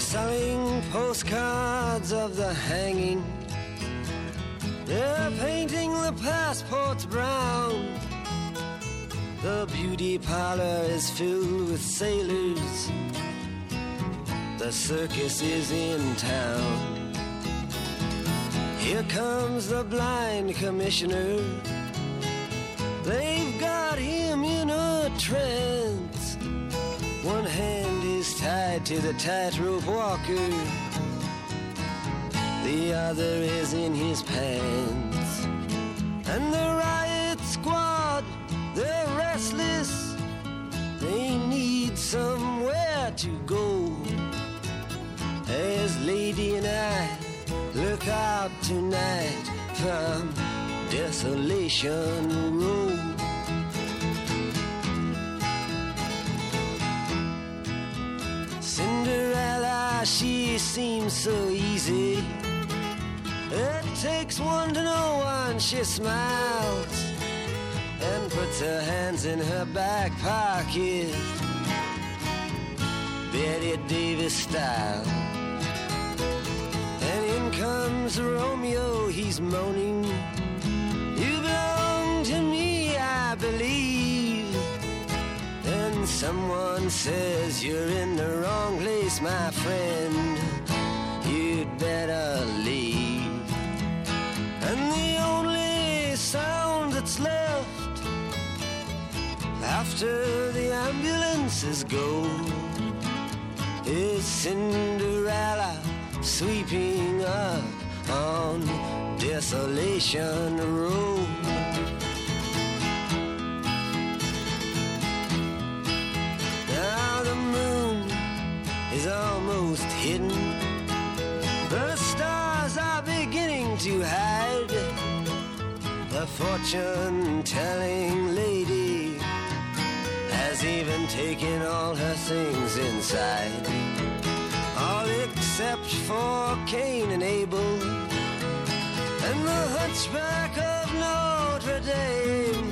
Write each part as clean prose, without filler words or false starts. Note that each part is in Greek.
selling postcards of the hanging. They're painting the passports brown. The beauty parlor is filled with sailors. The circus is in town. Here comes the blind commissioner. They've got him in a trance. One hand is tied to the tightrope walker. The other is in his pants. And the riot squad, they're restless. They need somewhere to go. As Lady and I look out tonight from Desolation Road. Cinderella, she seems so easy. It takes one to know one. She smiles and puts her hands in her back pocket, Betty Davis style. And in comes Romeo, he's moaning, "You belong to me, I believe." And someone says, "You're in the wrong place, my friend. You'd better leave." And the only sound that's left after the ambulances go is Cinderella sweeping up on Desolation Road. Now the moon is almost hidden. The stars are beginning to hide. The fortune-telling lady has even taken all her things inside, all except for Cain and Abel and the hunchback of Notre Dame.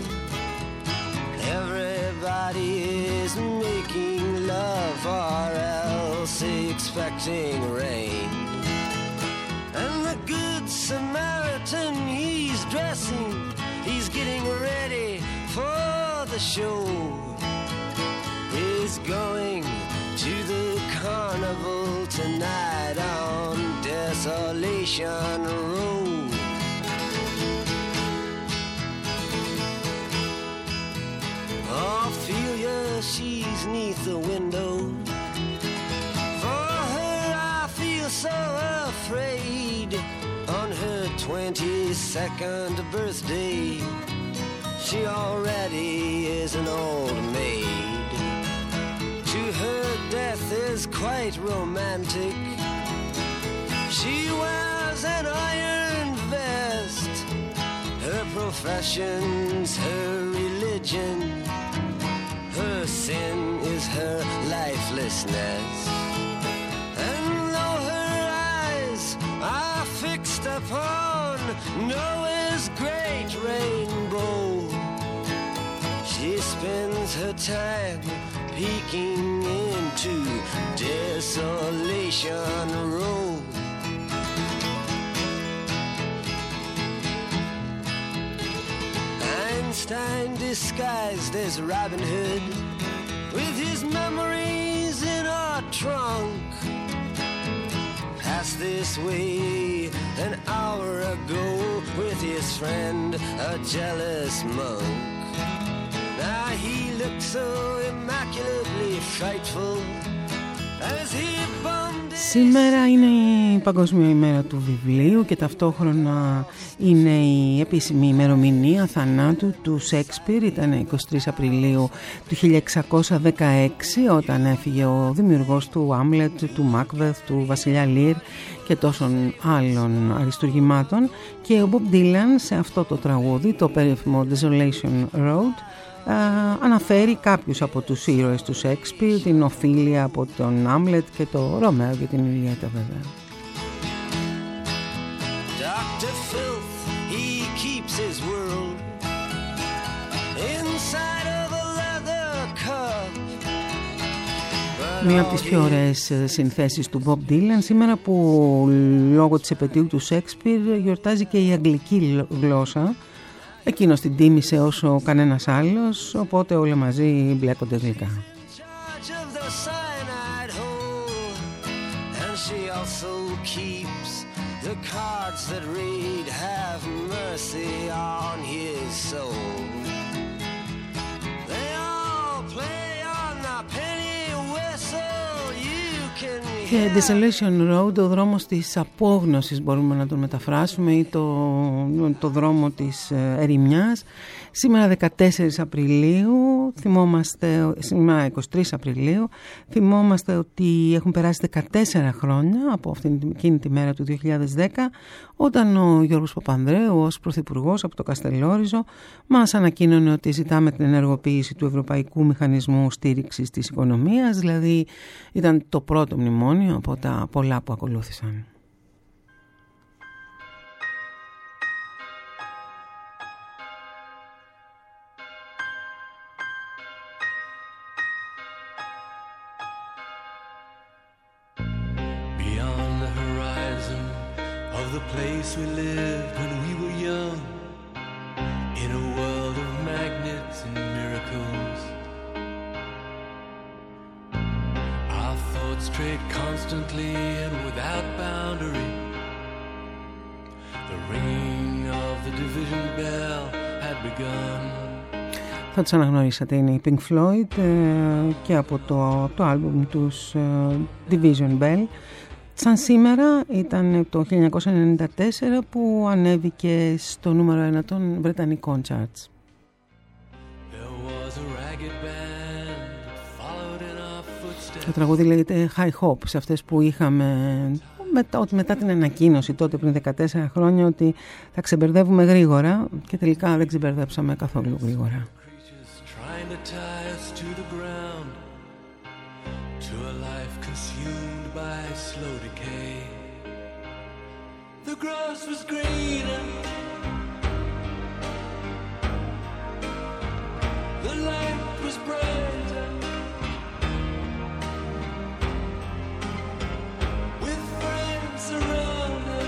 Everybody is making love or else expecting rain. And the Good Samaritan, he's dressing, he's getting ready for the show. He's going to the carnival tonight on Desolation Road. Ophelia, she's 'neath the window. For her I feel so afraid. On her 22nd birthday, she already is an old maid. To her death is quite romantic. She wears an iron vest. Her profession's her religion. Her sin is her lifelessness. And though her eyes are fixed upon Noah's great rainbow, she spends her time peeking into Desolation Road. Einstein disguised as Robin Hood, with his memories in a trunk, passed this way an hour ago with his friend, a jealous monk. Now he looked so immaculately frightful as he bumped. Σήμερα είναι η Παγκόσμια ημέρα του βιβλίου και ταυτόχρονα είναι η επίσημη ημερομηνία θανάτου του Σέξπιρ. Ήταν 23 Απριλίου του 1616 όταν έφυγε ο δημιουργός του Άμλετ, του Μάκβεθ, του Βασιλιά Λίρ και τόσων άλλων αριστουργημάτων. Και ο Μπομπ Ντίλαν σε αυτό το τραγούδι, το περίφημο Desolation Road, αναφέρει κάποιους από τους ήρωες του Σέξπιρ, την Οφίλια από τον Άμλετ και το Ρωμαίο και την Ιλιέτα βέβαια. Dr. Filth, he keeps his world inside of a leather cup, but Μία από τις πιο ωραίες συνθέσεις του Bob Dylan, σήμερα που λόγω της επετείου του Shakespeare γιορτάζει και η αγγλική γλώσσα. Εκείνος την τίμησε όσο κανένας άλλος, οπότε όλα μαζί μπλέκονται γλυκά. Και Desolation Road, ο δρόμος της απόγνωσης μπορούμε να τον μεταφράσουμε, ή το δρόμο της ερημιάς. Σήμερα 14 Απριλίου, σήμερα 23 Απριλίου, θυμόμαστε ότι έχουν περάσει 14 χρόνια από εκείνη τη μέρα του 2010, όταν ο Γιώργος Παπανδρέου ως Πρωθυπουργός από το Καστελόριζο μας ανακοίνωνε ότι ζητάμε την ενεργοποίηση του Ευρωπαϊκού Μηχανισμού Στήριξης της Οικονομίας, δηλαδή ήταν το πρώτο μνημόνιο από τα πολλά που ακολούθησαν. We lived when we were young, in a world of magnets and miracles. Our thoughts strayed constantly and without boundary. The ringing of the division bell had begun. Θα τους αναγνωρίσατε, είναι η Pink Floyd και από το άλμπουμ τους Division Bell. Σαν σήμερα ήταν το 1994 που ανέβηκε στο νούμερο 1 των Βρετανικών charts. Το τραγούδι λέγεται High Hopes, αυτές που είχαμε μετά την ανακοίνωση τότε πριν 14 χρόνια ότι θα ξεμπερδεύουμε γρήγορα, και τελικά δεν ξεμπερδέψαμε καθόλου γρήγορα. Slow decay. The grass was greener, the light was brighter, with friends around her.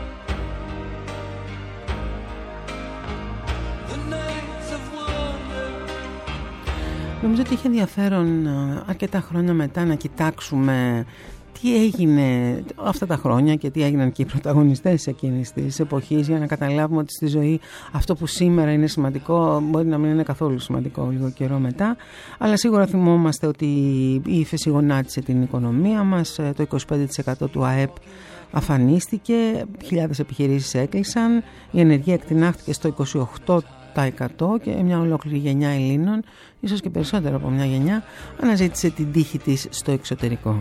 The nights of wonder. Νομίζω ότι είχε ενδιαφέρον αρκετά χρόνια μετά να κοιτάξουμε τι έγινε αυτά τα χρόνια και τι έγιναν και οι πρωταγωνιστές εκείνης της εποχής, για να καταλάβουμε ότι στη ζωή αυτό που σήμερα είναι σημαντικό μπορεί να μην είναι καθόλου σημαντικό λίγο καιρό μετά. Αλλά σίγουρα θυμόμαστε ότι η ύφεση γονάτισε την οικονομία μας, το 25% του ΑΕΠ αφανίστηκε, χιλιάδες επιχειρήσεις έκλεισαν, η ενεργεία εκτινάχθηκε στο 28% και μια ολόκληρη γενιά Ελλήνων, ίσως και περισσότερο από μια γενιά, αναζήτησε την τύχη της στο εξωτερικό.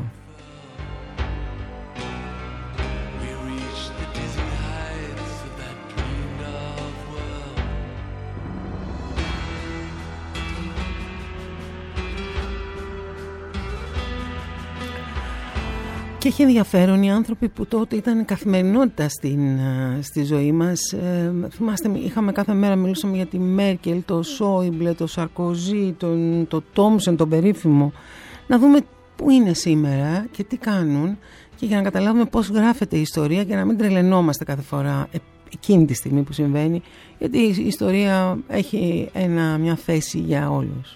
Και έχει ενδιαφέρον οι άνθρωποι που τότε ήταν καθημερινότητα στη ζωή μας. Θυμάστε, είχαμε κάθε μέρα, μιλούσαμε για τη Μέρκελ, το Σόιμπλε, το Σαρκοζή, το Τόμσεν, τον περίφημο. Να δούμε πού είναι σήμερα και τι κάνουν, και για να καταλάβουμε πώς γράφεται η ιστορία και να μην τρελαινόμαστε κάθε φορά εκείνη τη στιγμή που συμβαίνει, γιατί η ιστορία έχει μια θέση για όλους.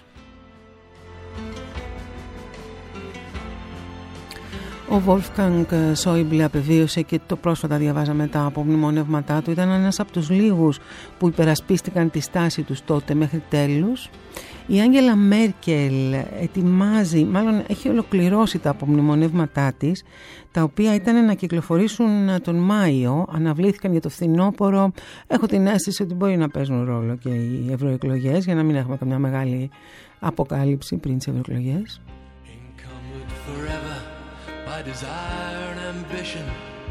Ο Wolfgang Schäuble απεβίωσε και το πρόσφατα διαβάζαμε τα απομνημονεύματά του. Ήταν ένας από τους λίγους που υπερασπίστηκαν τη στάση τους τότε μέχρι τέλους. Η Άγγελα Μέρκελ ετοιμάζει, μάλλον έχει ολοκληρώσει τα απομνημονεύματά της, τα οποία ήταν να κυκλοφορήσουν τον Μάιο, αναβλήθηκαν για το φθινόπωρο. Έχω την αίσθηση ότι μπορεί να παίζουν ρόλο και οι ευρωεκλογές, για να μην έχουμε καμιά μεγάλη αποκάλυψη πριν τις ευρωεκλογές. My desire and ambition,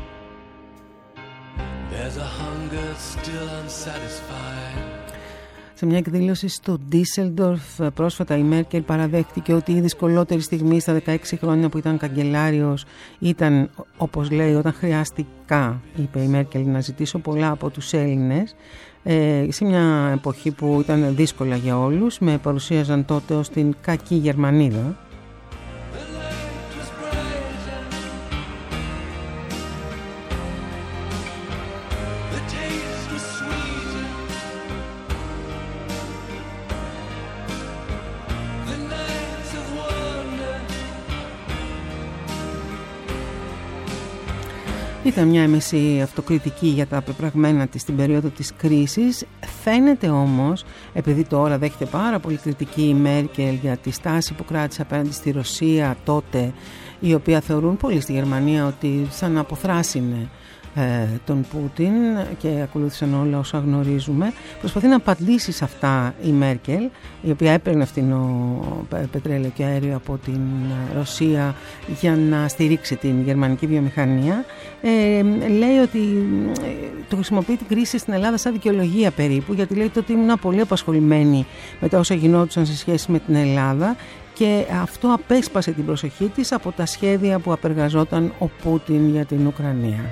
there's a hunger still unsatisfied. Σε μια εκδήλωση στο Ντίσελντορφ πρόσφατα η Μέρκελ παραδέχτηκε ότι η δυσκολότερη στιγμή στα 16 χρόνια που ήταν καγκελάριος ήταν, όπως λέει, όταν χρειάστηκα, είπε η Μέρκελ, να ζητήσω πολλά από τους Έλληνες, σε μια εποχή που ήταν δύσκολα για όλους. Με παρουσίαζαν τότε ως την κακή Γερμανίδα. Ήταν μια έμεση αυτοκριτική για τα πεπραγμένα της στην περίοδο της κρίσης. Φαίνεται όμως, επειδή τώρα δέχεται πάρα πολύ κριτική η Μέρκελ για τη στάση που κράτησε απέναντι στη Ρωσία τότε, η οποία θεωρούν πολλοί στη Γερμανία ότι σαν αποθράσινε τον Πούτιν και ακολούθησαν όλα όσα γνωρίζουμε. Προσπαθεί να απαντήσει σε αυτά η Μέρκελ, η οποία έπαιρνε φθηνό πετρέλαιο και αέριο από την Ρωσία για να στηρίξει την γερμανική βιομηχανία. Λέει ότι το χρησιμοποιεί την κρίση στην Ελλάδα σαν δικαιολογία περίπου, γιατί λέει ότι ήμουν πολύ απασχολημένη με τα όσα γινόντουσαν σε σχέση με την Ελλάδα και αυτό απέσπασε την προσοχή της από τα σχέδια που απεργαζόταν ο Πούτιν για την Ουκρανία.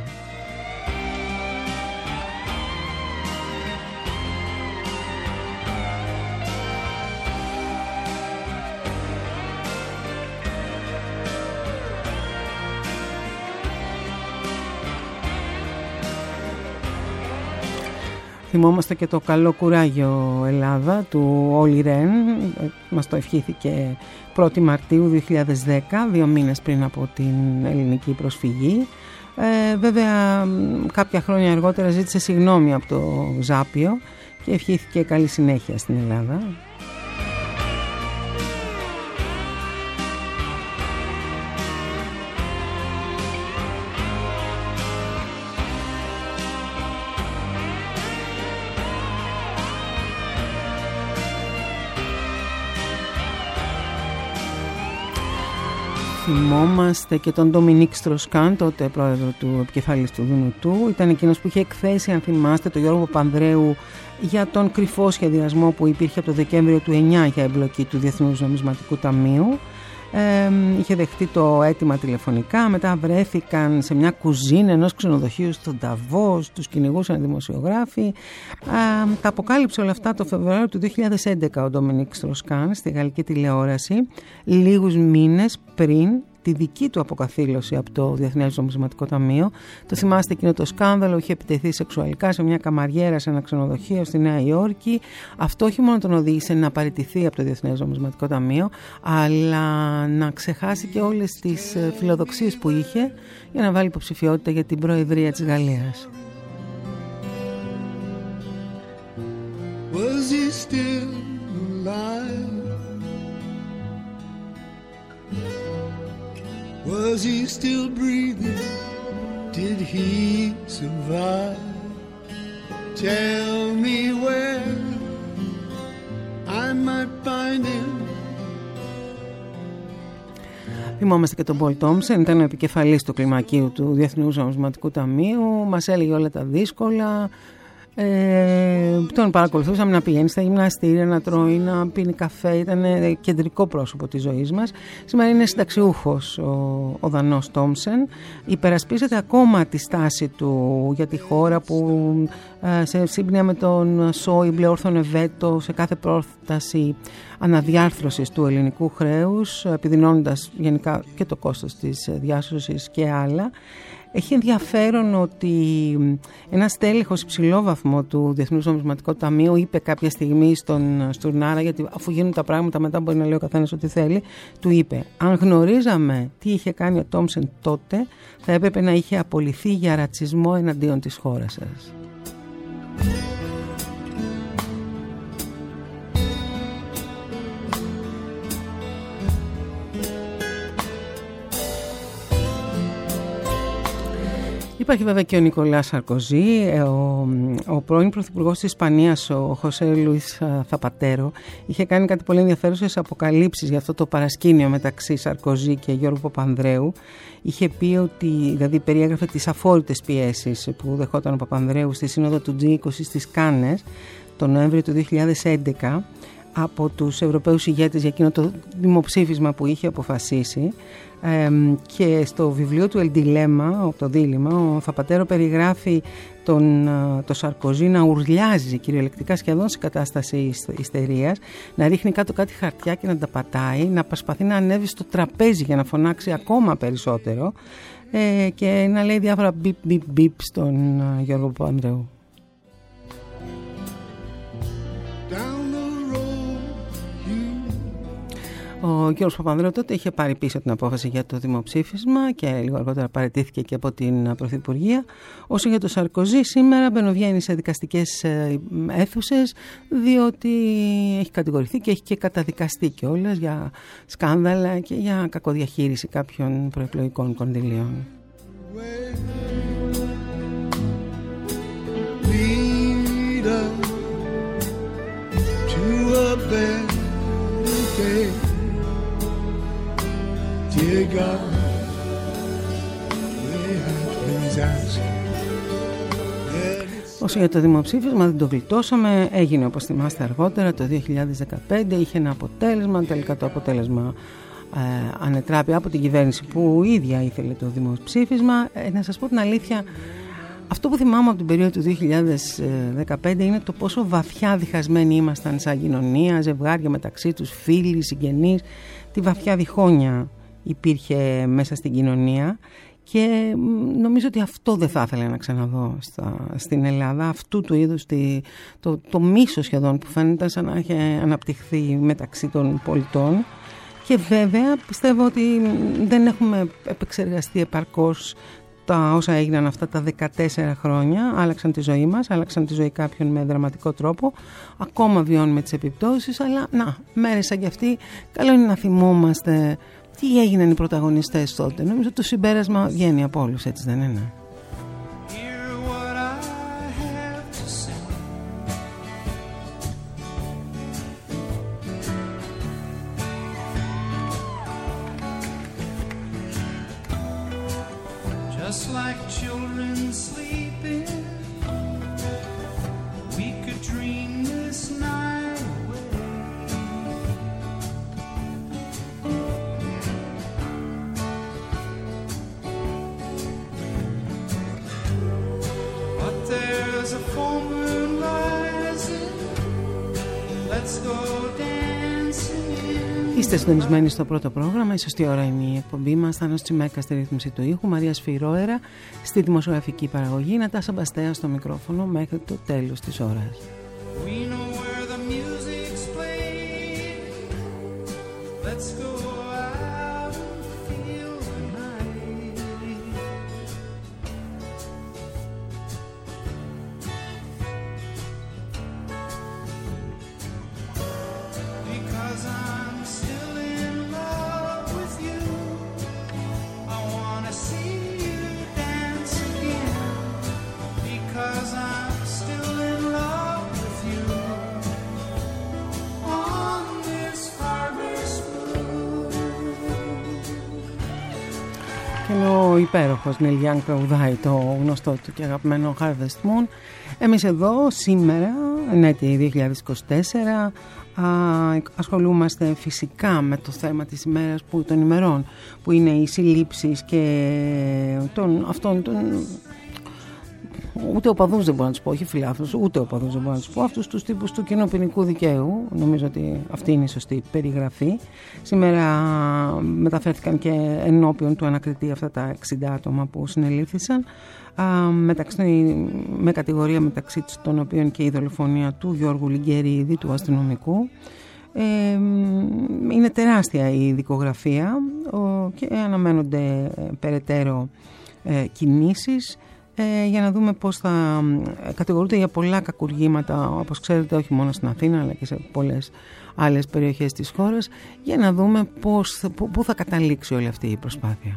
Θυμόμαστε και το καλό κουράγιο Ελλάδα του Όλι Ρεν, μας το ευχήθηκε 1η Μαρτίου 2010, 2 μήνες πριν από την ελληνική προσφυγή. Βέβαια κάποια χρόνια αργότερα ζήτησε συγγνώμη από το Ζάπιο και ευχήθηκε καλή συνέχεια στην Ελλάδα. Θυμόμαστε και τον Ντομινίκ Στροσκάν, τότε πρόεδρο του επικεφαλής του Δουνουτού. Ήταν εκείνος που είχε εκθέσει, αν θυμάστε, τον Γιώργο Παπανδρέου για τον κρυφό σχεδιασμό που υπήρχε από το Δεκέμβριο του 2009 για εμπλοκή του Διεθνούς Νομισματικού Ταμείου. Είχε δεχτεί το αίτημα τηλεφωνικά, μετά βρέθηκαν σε μια κουζίνα ενός ξενοδοχείου στον Νταβός, τους κυνηγούσαν δημοσιογράφοι. Τα αποκάλυψε όλα αυτά το Φεβρουάριο του 2011 ο Ντομινίκ Στροσκάν στη γαλλική τηλεόραση, λίγους μήνες πριν τη δική του αποκαθήλωση από το Διεθνές Νομισματικό Ταμείο. Το θυμάστε εκείνο το σκάνδαλο, είχε επιτεθεί σεξουαλικά σε μια καμαριέρα σε ένα ξενοδοχείο στη Νέα Υόρκη. Αυτό όχι μόνο τον οδήγησε να παραιτηθεί από το Διεθνές Νομισματικό Ταμείο, αλλά να ξεχάσει και όλες τις φιλοδοξίες που είχε για να βάλει υποψηφιότητα για την Προεδρία της Γαλλίας. Was he still alive? Was he still breathing? Did he survive? Tell me where I might find him. Θυμόμαστε και τον Πολ Τόμσεν, ήταν ο επικεφαλής του κλιμακίου του Διεθνούς Νομισματικού Ταμείου, μας έλεγε όλα τα δύσκολα. Τον παρακολουθούσαμε να πηγαίνει στα γυμναστήρια, να τρώει, να πίνει καφέ. Ήταν κεντρικό πρόσωπο της ζωής μας. Σήμερα είναι συνταξιούχος ο Δανός Τόμσεν. Υπερασπίζεται ακόμα τη στάση του για τη χώρα που σε σύμπνοια με τον Σόιμπλε όρθωνε βέτο σε κάθε πρόταση αναδιάρθρωσης του ελληνικού χρέους, επιδεινώνοντας γενικά και το κόστος της διάσωσης και άλλα. Έχει ενδιαφέρον ότι ένας τέλεχος υψηλόβαθμο του Διεθνούς Νομισματικού Ταμείου είπε κάποια στιγμή στον Στουρνάρα, γιατί αφού γίνουν τα πράγματα μετά μπορεί να λέει ο καθένας ό,τι θέλει, του είπε: αν γνωρίζαμε τι είχε κάνει ο Τόμσεν τότε, θα έπρεπε να είχε απολυθεί για ρατσισμό εναντίον της χώρας σας. Υπάρχει βέβαια και ο Νικολάς Σαρκοζή, ο πρώην πρωθυπουργός της Ισπανίας, ο Χωσέ Λουίς Θαπατέρο, είχε κάνει κάτι πολύ ενδιαφέρουσες αποκαλύψεις για αυτό το παρασκήνιο μεταξύ Σαρκοζή και Γιώργου Παπανδρέου. Είχε πει ότι, δηλαδή περιέγραφε τις αφόρητες πιέσεις που δεχόταν ο Παπανδρέου στη σύνοδο του G20 στις Κάνες τον Νοέμβριο του 2011 από τους Ευρωπαίους ηγέτες για εκείνο το δημοψήφισμα που είχε αποφασίσει. Και στο βιβλίο του El Dilemma, το δίλημμα, ο Θαπατέρο περιγράφει το Σαρκοζή να ουρλιάζει κυριολεκτικά σχεδόν σε κατάσταση ιστερίας, να ρίχνει κάτω κάτι χαρτιά και να τα πατάει, να προσπαθεί να ανέβει στο τραπέζι για να φωνάξει ακόμα περισσότερο και να λέει διάφορα μπιπ μπιπ μπιπ στον Γιώργο Παπανδρέου. Ο Γιώργος Παπανδρέου τότε είχε πάρει πίσω την απόφαση για το δημοψήφισμα και λίγο αργότερα παραιτήθηκε και από την Πρωθυπουργία. Όσο για το Σαρκοζή, σήμερα μπαινοβγαίνει σε δικαστικές αίθουσες, διότι έχει κατηγορηθεί και έχει και καταδικαστεί κιόλας για σκάνδαλα και για κακοδιαχείριση κάποιων προεκλογικών κονδυλίων. Dear God, please ask. Όσο για το δημοψήφισμα δεν το γλιτώσαμε, έγινε όπως θυμάστε αργότερα το 2015, είχε ένα αποτέλεσμα, τελικά το αποτέλεσμα ανετράπη από την κυβέρνηση που ίδια ήθελε το δημοψήφισμα. Να σας πω την αλήθεια, αυτό που θυμάμαι από την περίοδο του 2015 είναι το πόσο βαθιά διχασμένοι ήμασταν σαν κοινωνία, ζευγάρια μεταξύ τους, φίλοι, συγγενείς, τη βαθιά διχόνοια υπήρχε μέσα στην κοινωνία και νομίζω ότι αυτό δεν θα ήθελα να ξαναδώ στην Ελλάδα, αυτού του είδους το μίσος σχεδόν που φαίνεται σαν να έχει αναπτυχθεί μεταξύ των πολιτών. Και βέβαια πιστεύω ότι δεν έχουμε επεξεργαστεί επαρκώς τα όσα έγιναν αυτά τα 14 χρόνια. Άλλαξαν τη ζωή μας, άλλαξαν τη ζωή κάποιων με δραματικό τρόπο, ακόμα βιώνουμε τις επιπτώσεις, αλλά μέρες σαν κι αυτή καλό είναι να θυμόμαστε τι έγιναν οι πρωταγωνιστές τότε. Νομίζω το συμπέρασμα βγαίνει από όλους, έτσι δεν είναι? Just like children sleeping, we could dream this night away. But there's a full moon rising, let's go dancing. Είστε συντονισμένοι στο πρώτο πρόγραμμα. Η σωστή ώρα είναι η εκπομπή μας. Θάνος Τσιμέκα στη ρύθμιση του ήχου, Μαρία Σφυρόερα στη δημοσιογραφική παραγωγή, Νατάσα Μπαστέα στο μικρόφωνο μέχρι το τέλος της ώρας. Ο υπέροχος Νίλ Γιάνγκ τραγουδάει το γνωστό του και αγαπημένο Harvest Moon. Εμείς εδώ σήμερα, έτη 2024, ασχολούμαστε φυσικά με το θέμα της ημέρας των ημερών, που είναι οι συλλήψεις και ούτε οπαδούς δεν μπορώ να τους πω, όχι φιλάθλους, ούτε οπαδούς δεν μπορώ να τους πω, αυτούς τους τύπους του κοινοποινικού δικαίου. Νομίζω ότι αυτή είναι η σωστή περιγραφή. Σήμερα μεταφέρθηκαν και ενώπιον του ανακριτή αυτά τα 60 άτομα που συνελήφθησαν, με κατηγορία μεταξύ των οποίων και η δολοφονία του Γιώργου Λιγκερίδη, του αστυνομικού. Είναι τεράστια η δικογραφία και αναμένονται περαιτέρω κινήσεις για να δούμε πώς θα κατηγορούνται για πολλά κακουργήματα, όπως ξέρετε, όχι μόνο στην Αθήνα αλλά και σε πολλές άλλες περιοχές της χώρας, για να δούμε πού θα καταλήξει όλη αυτή η προσπάθεια.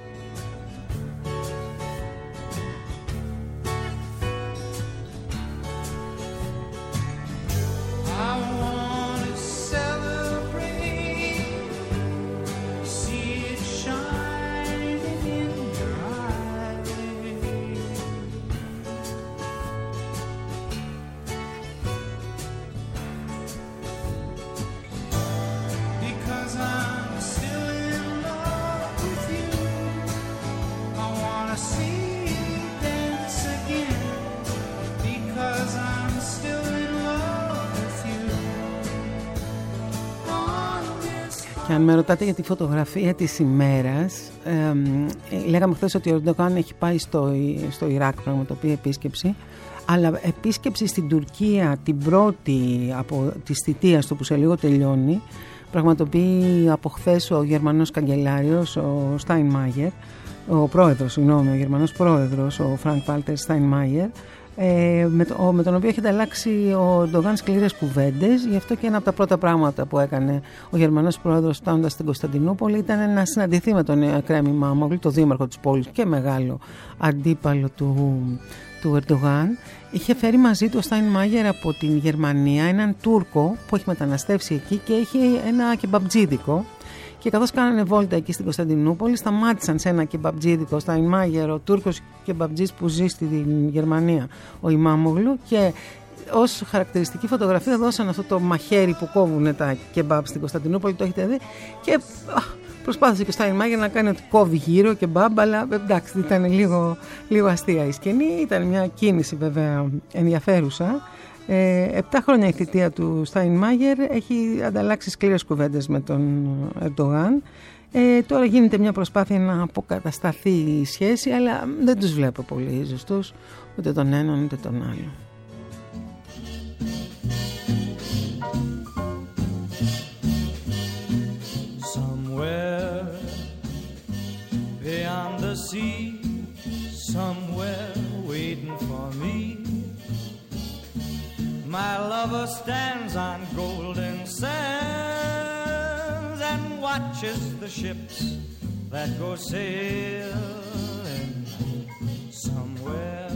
Και αν με ρωτάτε για τη φωτογραφία της ημέρας, λέγαμε χθες ότι ο Ερντογάν έχει πάει στο Ιράκ, πραγματοποιεί επίσκεψη, αλλά επίσκεψη στην Τουρκία την πρώτη από της θητείας του που σε λίγο τελειώνει, πραγματοποιεί από χθες ο Γερμανός καγκελάριος, ο Στάινμάγερ, ο Γερμανός πρόεδρος, ο Φρανκ Βάλτερ Στάινμάγερ, με τον οποίο έχει ανταλλάξει ο Ερντογάν σκληρές κουβέντες. Γι' αυτό και ένα από τα πρώτα πράγματα που έκανε ο Γερμανός πρόεδρος φτάνοντας στην Κωνσταντινούπολη ήταν να συναντηθεί με τον Εκρέμ Ιμάμογλου, το δήμαρχο της πόλης και μεγάλο αντίπαλο του Ερντογάν. Είχε φέρει μαζί του ο Στάινμάγερ από την Γερμανία έναν Τούρκο που έχει μεταναστεύσει εκεί και έχει ένα κεμπαμπτζίδικο. Και καθώς κάνανε βόλτα εκεί στην Κωνσταντινούπολη, σταμάτησαν σε ένα κεμπαμπτζίδικο, ο Στάινμάγερ, ο Τούρκος κεμπαμπτζής που ζει στην Γερμανία, ο Ιμάμογλου, και ως χαρακτηριστική φωτογραφία δώσαν αυτό το μαχαίρι που κόβουν τα κεμπάμπ στην Κωνσταντινούπολη, το έχετε δει, και προσπάθησε και ο Στάινμάγερ να κάνει ότι κόβει γύρω κεμπάμπ, αλλά εντάξει, ήταν λίγο αστεία η σκηνή, ήταν μια κίνηση βέβαια ενδιαφέρουσα. 7 χρόνια η θητεία του Στάινμάγερ, έχει ανταλλάξει σκληρές κουβέντες με τον Ερντογάν. Τώρα γίνεται μια προσπάθεια να αποκατασταθεί η σχέση, αλλά δεν τους βλέπω πολύ ζεστούς, ούτε τον έναν ούτε τον άλλο. Somewhere beyond the sea, somewhere waiting for me, my lover stands on golden sands and watches the ships that go sailing. Somewhere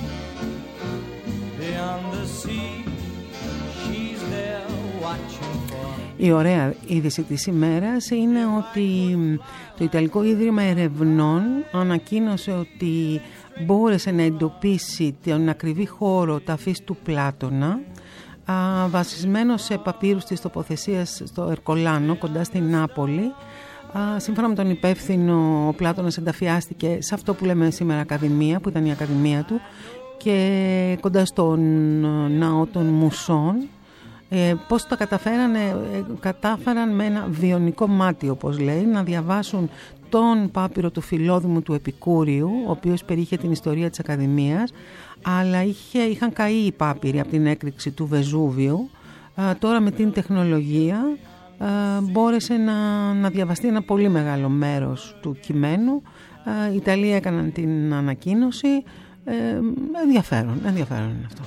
beyond the sea, she's there watching for me. Η ωραία είδηση της ημέρας είναι ότι το Ιταλικό Ίδρυμα Ερευνών ανακοίνωσε ότι μπόρεσε να εντοπίσει τον ακριβή χώρο ταφής του Πλάτωνα, βασισμένο σε παπύρους της τοποθεσίας στο Ερκολάνο, κοντά στην Νάπολη. Σύμφωνα με τον υπεύθυνο, ο Πλάτωνας ενταφιάστηκε σε αυτό που λέμε σήμερα Ακαδημία, που ήταν η Ακαδημία του, και κοντά στον ναό των Μουσών. Πώς τα κατάφεραν με ένα βιονικό μάτι, όπως λέει, να διαβάσουν τον πάπυρο του Φιλόδημου του Επικούριου, ο οποίος περιείχε την ιστορία της Ακαδημίας, αλλά είχαν καεί οι πάπυροι από την έκρηξη του Βεζούβιου. Τώρα με την τεχνολογία μπόρεσε να διαβαστεί ένα πολύ μεγάλο μέρος του κειμένου. Οι Ιταλοί έκαναν την ανακοίνωση. Ενδιαφέρον είναι αυτό.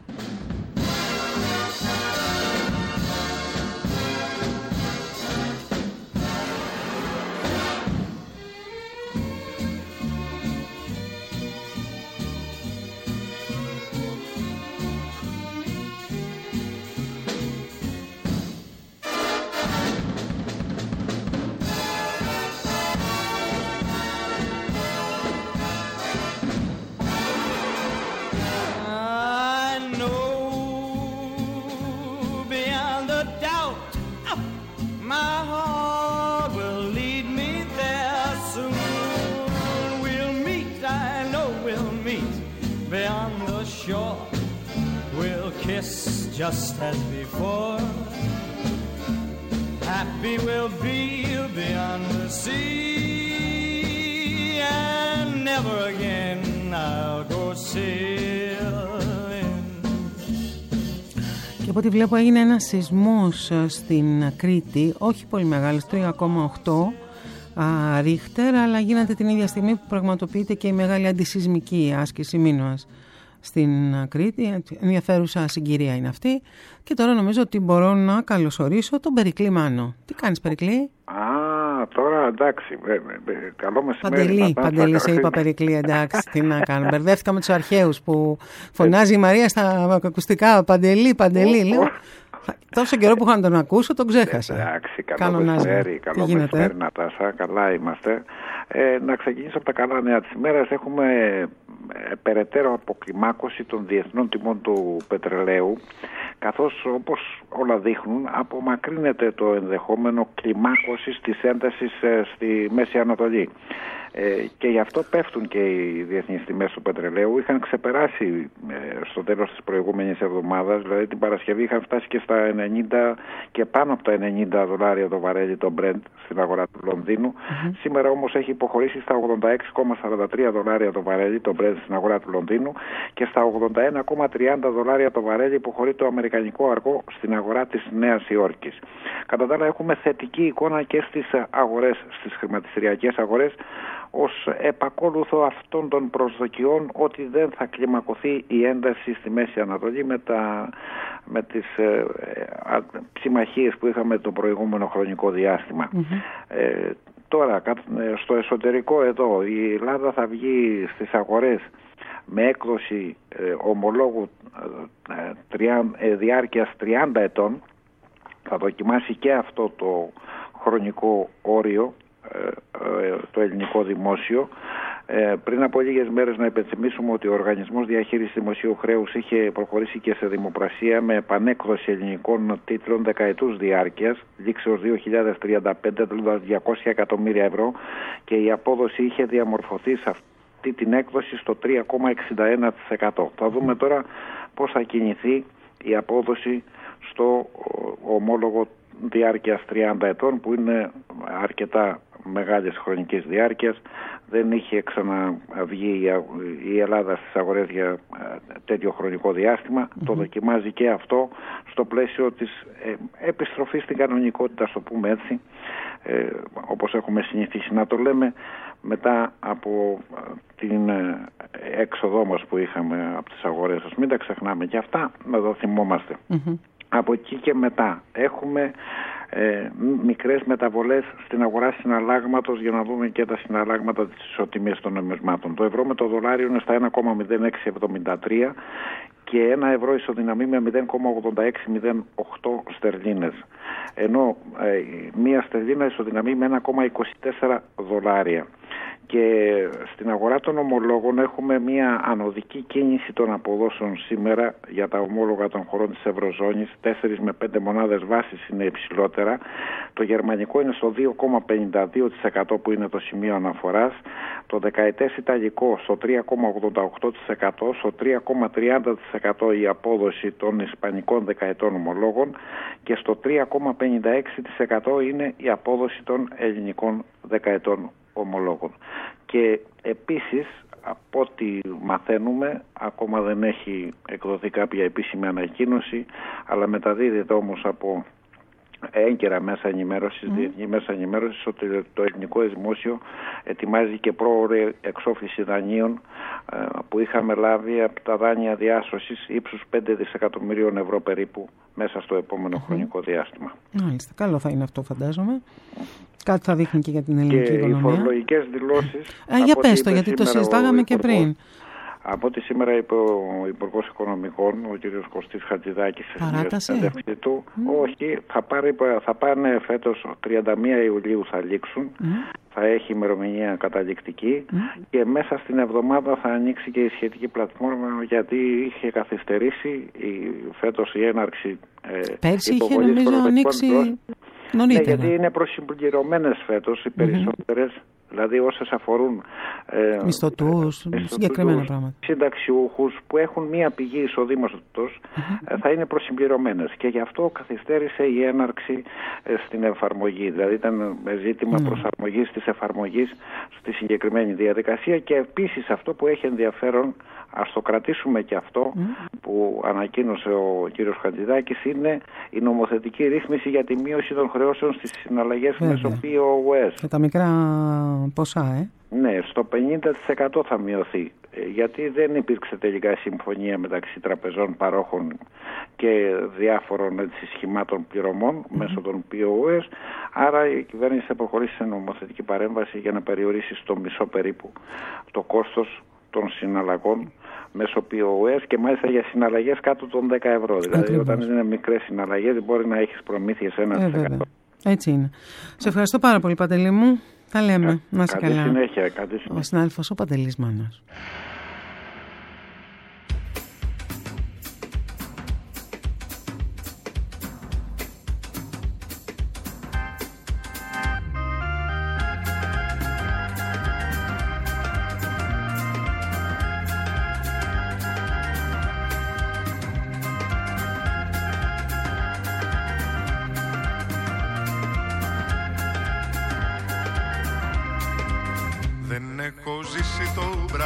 Just as before, happy we'll be beyond the sea, and never again I'll go sailing. Και από ό,τι βλέπω έγινε ένας σεισμός στην Κρήτη, όχι πολύ μεγάλος, 3,8 ρίχτερ, αλλά γίνεται την ίδια στιγμή που πραγματοποιείται και η μεγάλη αντισεισμική άσκηση Μίνωας στην Κρήτη. Ενδιαφέρουσα συγκυρία είναι αυτή. Και τώρα νομίζω ότι μπορώ να καλωσορίσω τον Περικλή Μάνο. Τι κάνεις, Περικλή? Τώρα εντάξει, καλό μεσημέρι. Παντελή, σε είπα Περικλή, εντάξει, τι να κάνω. Μπερδεύτηκα με τους αρχαίους που φωνάζει η Μαρία στα ακουστικά. Παντελή, λέω. Τόσο καιρό που είχα να τον ακούσω, τον ξέχασα. Εντάξει, καλό μεσημέρι, Νατάσα, καλά είμαστε. Να ξεκινήσω από τα καλά νέα της ημέρας. Έχουμε περαιτέρω αποκλιμάκωση των διεθνών τιμών του πετρελαίου, καθώς όπως όλα δείχνουν απομακρύνεται το ενδεχόμενο κλιμάκωσης της έντασης στη Μέση Ανατολή. Και γι' αυτό πέφτουν και οι διεθνείς τιμές του πετρελαίου. Είχαν ξεπεράσει στο τέλος της προηγούμενης εβδομάδας, δηλαδή την Παρασκευή είχαν φτάσει και στα 90 και πάνω από τα 90 δολάρια το βαρέλι το Brent στην αγορά του Λονδίνου. Σήμερα όμως έχει υποχωρήσει στα 86,43 δολάρια το βαρέλι το Brent στην αγορά του Λονδίνου και στα 81,30 δολάρια το βαρέλι υποχωρεί το αμερικανικό αργό στην αγορά της Νέας Υόρκης. Κατά τα άλλα έχουμε θετική εικόνα και στις αγορές, στις χρηματιστηριακές αγορές, ως επακόλουθο αυτών των προσδοκιών ότι δεν θα κλιμακωθεί η ένταση στη Μέση Ανατολή με τις συμμαχίες που είχαμε το προηγούμενο χρονικό διάστημα. Τώρα, στο εσωτερικό εδώ, η Ελλάδα θα βγει στις αγορές με έκδοση ομολόγου διάρκειας 30 ετών. Θα δοκιμάσει και αυτό το χρονικό όριο το ελληνικό δημόσιο. Πριν από λίγες μέρες να υπενθυμίσουμε ότι ο Οργανισμός Διαχείρισης Δημοσίου Χρέους είχε προχωρήσει και σε δημοπρασία με επανέκδοση ελληνικών τίτλων δεκαετούς διάρκειας, λήξεως 2035, δηλαδή 200 εκατομμύρια ευρώ, και η απόδοση είχε διαμορφωθεί σε αυτή την έκδοση στο 3,61%. Θα δούμε τώρα πώς θα κινηθεί η απόδοση στο ομόλογο διάρκειας 30 ετών, που είναι αρκετά μεγάλης χρονικής διάρκειας. Δεν είχε ξαναβγεί η Ελλάδα στις αγορές για τέτοιο χρονικό διάστημα. Το δοκιμάζει και αυτό στο πλαίσιο της επιστροφής στην κανονικότητα, ας το πούμε έτσι, όπως έχουμε συνηθίσει να το λέμε, μετά από την έξοδό μας που είχαμε από τις αγορές. Ας μην τα ξεχνάμε και αυτά, να το θυμόμαστε. Από εκεί και μετά έχουμε μικρές μεταβολές στην αγορά συναλλάγματος, για να δούμε και τα συναλλάγματα της ισοτιμίας των νομισμάτων. Το ευρώ με το δολάριο είναι στα 1,0673 και ένα ευρώ ισοδυναμεί με 0,8608 στερλίνες. Ενώ μία στερλίνα ισοδυναμεί με 1,24 δολάρια. Και στην αγορά των ομολόγων έχουμε μια ανωδική κίνηση των αποδόσεων σήμερα για τα ομόλογα των χωρών της Ευρωζώνης. 4 με 5 μονάδες βάσης είναι υψηλότερα. Το γερμανικό είναι στο 2,52% που είναι το σημείο αναφοράς. Το δεκαετές ιταλικό στο 3,88%, στο 3,30% η απόδοση των ισπανικών δεκαετών ομολόγων και στο 3,56% είναι η απόδοση των ελληνικών δεκαετών ομολόγων. Και επίσης, από ό,τι μαθαίνουμε, ακόμα δεν έχει εκδοθεί κάποια επίσημη ανακοίνωση, αλλά μεταδίδεται όμως από έγκαιρα μέσα ενημέρωσης, διεθνή μέσα ενημέρωσης, ότι το ελληνικό δημόσιο ετοιμάζει και πρόωρη εξόφληση δανείων που είχαμε λάβει από τα δάνεια διάσωσης ύψους 5 δισεκατομμυρίων ευρώ περίπου μέσα στο επόμενο χρονικό διάστημα. Μάλιστα, καλό θα είναι αυτό, φαντάζομαι. Κάτι θα δείχνει και για την ελληνική οικονομία. Και οι φορολογικές δηλώσεις... για πες το, γιατί το συζητάγαμε και πριν. Από ό,τι σήμερα είπε ο Υπουργός Οικονομικών, ο κ. Κωστής Χατζηδάκης, στη συνέντευξή του, όχι, θα πάνε φέτος 31 Ιουλίου θα λήξουν, θα έχει ημερομηνία καταληκτική και μέσα στην εβδομάδα θα ανοίξει και η σχετική πλατφόρμα, γιατί είχε καθυστερήσει φέτος η έναρξη πέρσι είχε νομίζω ανοίξει νωρίτερα. Ναι, γιατί είναι προσυμπληρωμένες φέτος οι περισσότερες. Δηλαδή όσες αφορούν μισθωτούς, συγκεκριμένα πράγματα, συνταξιούχους που έχουν μία πηγή εισοδήματος, θα είναι προσυμπληρωμένες, και γι' αυτό καθυστέρησε η έναρξη στην εφαρμογή. Δηλαδή ήταν ζήτημα προσαρμογής της εφαρμογής στη συγκεκριμένη διαδικασία. Και επίσης αυτό που έχει ενδιαφέρον, ας το κρατήσουμε και αυτό, που ανακοίνωσε ο κύριος Χατζηδάκης, είναι η νομοθετική ρύθμιση για τη μείωση των χρεώσεων στις συναλλαγές μέσω POS. Και τα μικρά ποσά, Ναι, στο 50% θα μειωθεί, γιατί δεν υπήρξε τελικά συμφωνία μεταξύ τραπεζών, παρόχων και διάφορων σχημάτων πληρωμών μέσω των POS. Άρα η κυβέρνηση θα προχωρήσει σε νομοθετική παρέμβαση για να περιορίσει στο μισό περίπου το κόστος των συναλλαγών μέσω POS, και μάλιστα για συναλλαγές κάτω των 10 ευρώ. Δηλαδή όταν είναι μικρές συναλλαγές μπορεί να έχεις προμήθειες 1%. Έτσι είναι. Σε ευχαριστώ πάρα πολύ, Παντελή μου. Τα λέμε. Να είσαι καλά. Συνέχεια. Ο συνάδελφος ο Παντελής Μάνας.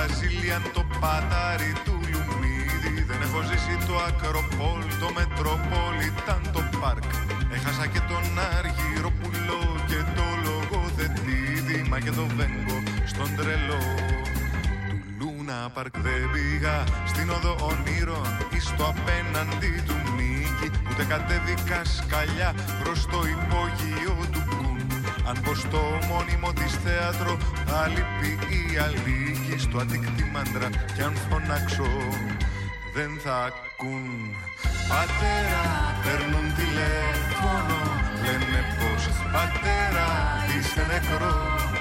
Μπραζίλιαν, το πατάρι του Λουμίδη. Δεν έχω ζήσει το Ακροπόλ, το Μετροπόλιταν, το Πάρκ. Έχασα και τον Αργυροπουλό και το Λογοθετήδη. Μα και το Βέγκο στον τρελό του Λούνα Πάρκ. Δεν πήγα στην οδό ονείρων ή στο απέναντι του Νίκη. Ούτε κατέβηκα σκαλιά προς το υπόγειο του Κουν. Αν πω στο μόνιμο της θέατρο θα λείπει η Αλίκη. Στο Αττικ μάντρα κι αν φωνάξω δεν θα ακούν. Πατέρα, παίρνουν τηλέφωνο, λένε πως πατέρα είσαι νεκρός.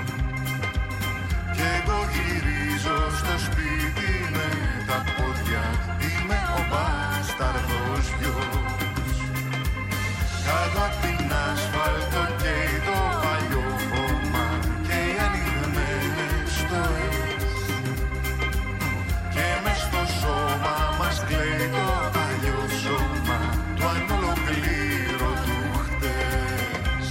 Κι εγώ γυρίζω στο σπίτι με τα πόδια, είμαι ο μπασταρδός γιος. Κάτω απ' την ασφάλτο καίει το παλιό χώμα και οι ανοιγμένες στοές. Και μες στο σώμα μας κλαίει το παλιό σώμα του ανολοκλήρωτου χτες.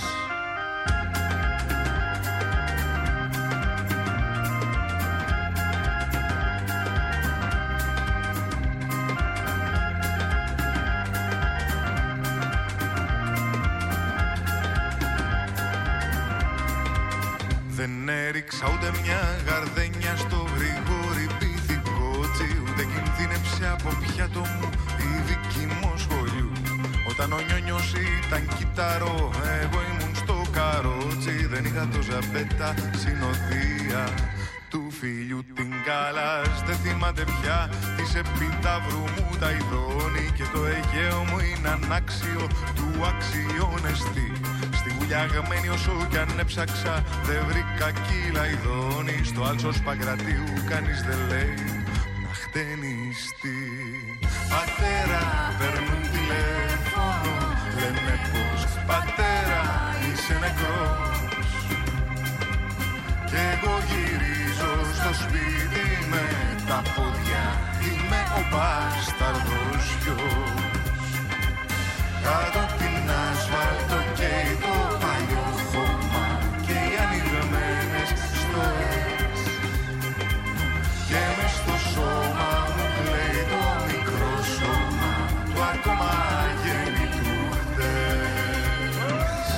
Δεν έριξα ούτε μια γαρδένια στο Γρηγόρι Πυθικότσι. Ούτε κινδύνεψε από πιάτο μου η δική μου σχολείου. Όταν ο Νιόνιος ήταν κυταρό, εγώ ήμουν στο καρότσι. Δεν είχα το ζαμπέτα συνοδεία του φίλιου την Κάλλας. Δεν θυμάται πια της Επιταύρου μου τα ειδώνει. Και το Αιγαίο μου είναι ανάξιο του αξιώνεστη. Στη γουλιαγμένη όσο κι αν έψαξα δεν βρήκα κύλα ειδώνει. Στο Άλσος Παγκρατίου κανείς δεν λέει να χτενιστεί. Πατέρα, παίρνουν τηλέφωνο, λένε πως πατέρα είσαι νεκρός. Κι εγώ γυρίζω στο σπίτι με τα πόδια, είμαι ο μπασταρδός γιος. Κάτω απ' την ασφάλτο καίει το παλιό χώμα και οι ανοιγμένες στοές. Και μες στο σώμα μου κλαίει το μικρό σώμα του ακόμα γέννητου χτες.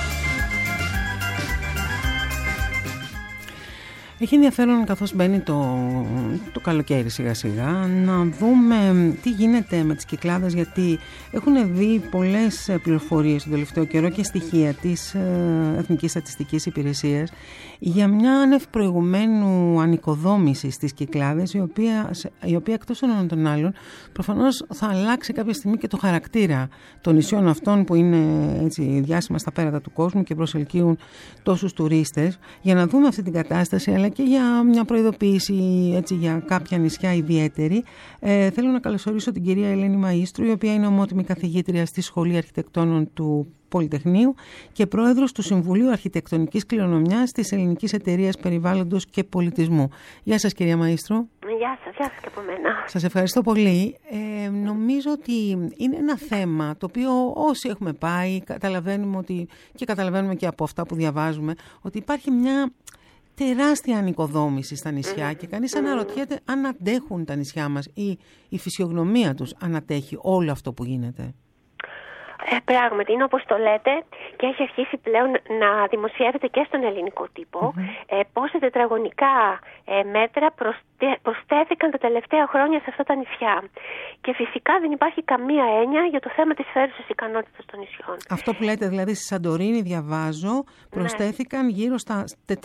Έχει ενδιαφέρον καθώς μπαίνει το καλοκαίρι σιγά σιγά να δούμε τι γίνεται με τις Κυκλάδες, γιατί έχουν δει πολλές πληροφορίες τον τελευταίο καιρό και στοιχεία της Εθνικής Στατιστικής Υπηρεσίας για μια άνευ προηγουμένου ανοικοδόμηση στις Κυκλάδες, η οποία εκτός των άλλων προφανώς θα αλλάξει κάποια στιγμή και το χαρακτήρα των νησιών αυτών που είναι έτσι διάσημα στα πέρατα του κόσμου και προσελκύουν τόσους τουρίστες. Για να δούμε αυτή την κατάσταση αλλά και για μια προειδοποίηση έτσι, για κάποια νησιά ιδιαίτερη, θέλω να καλωσορίσω την κυρία Ελένη Μαΐστρου, η οποία είναι ομότιμη καθηγήτρια στη Σχολή Αρχιτεκτόνων του Πολυτεχνείου και πρόεδρος του Συμβουλίου Αρχιτεκτονικής Κληρονομιάς της Ελληνικής Εταιρείας Περιβάλλοντος και Πολιτισμού. Γεια σας κυρία Μαΐστρου. Γεια σας και από μένα. Σας ευχαριστώ πολύ. Νομίζω ότι είναι ένα θέμα το οποίο όσοι έχουμε πάει καταλαβαίνουμε ότι, και καταλαβαίνουμε και από αυτά που διαβάζουμε, ότι υπάρχει μια τεράστια ανοικοδόμηση στα νησιά και κανείς αναρωτιέται αν αντέχουν τα νησιά μας ή η φυσιογνωμία τους αν αντέχει όλο αυτό που γίνεται. Πράγματι, είναι όπως το λέτε και έχει αρχίσει πλέον να δημοσιεύεται και στον ελληνικό τύπο πόσα τετραγωνικά μέτρα προσθέθηκαν τα τελευταία χρόνια σε αυτά τα νησιά. Και φυσικά δεν υπάρχει καμία έννοια για το θέμα της φέρουσας ικανότητας των νησιών. Αυτό που λέτε δηλαδή στη Σαντορίνη, διαβάζω, προσθέθηκαν γύρω στα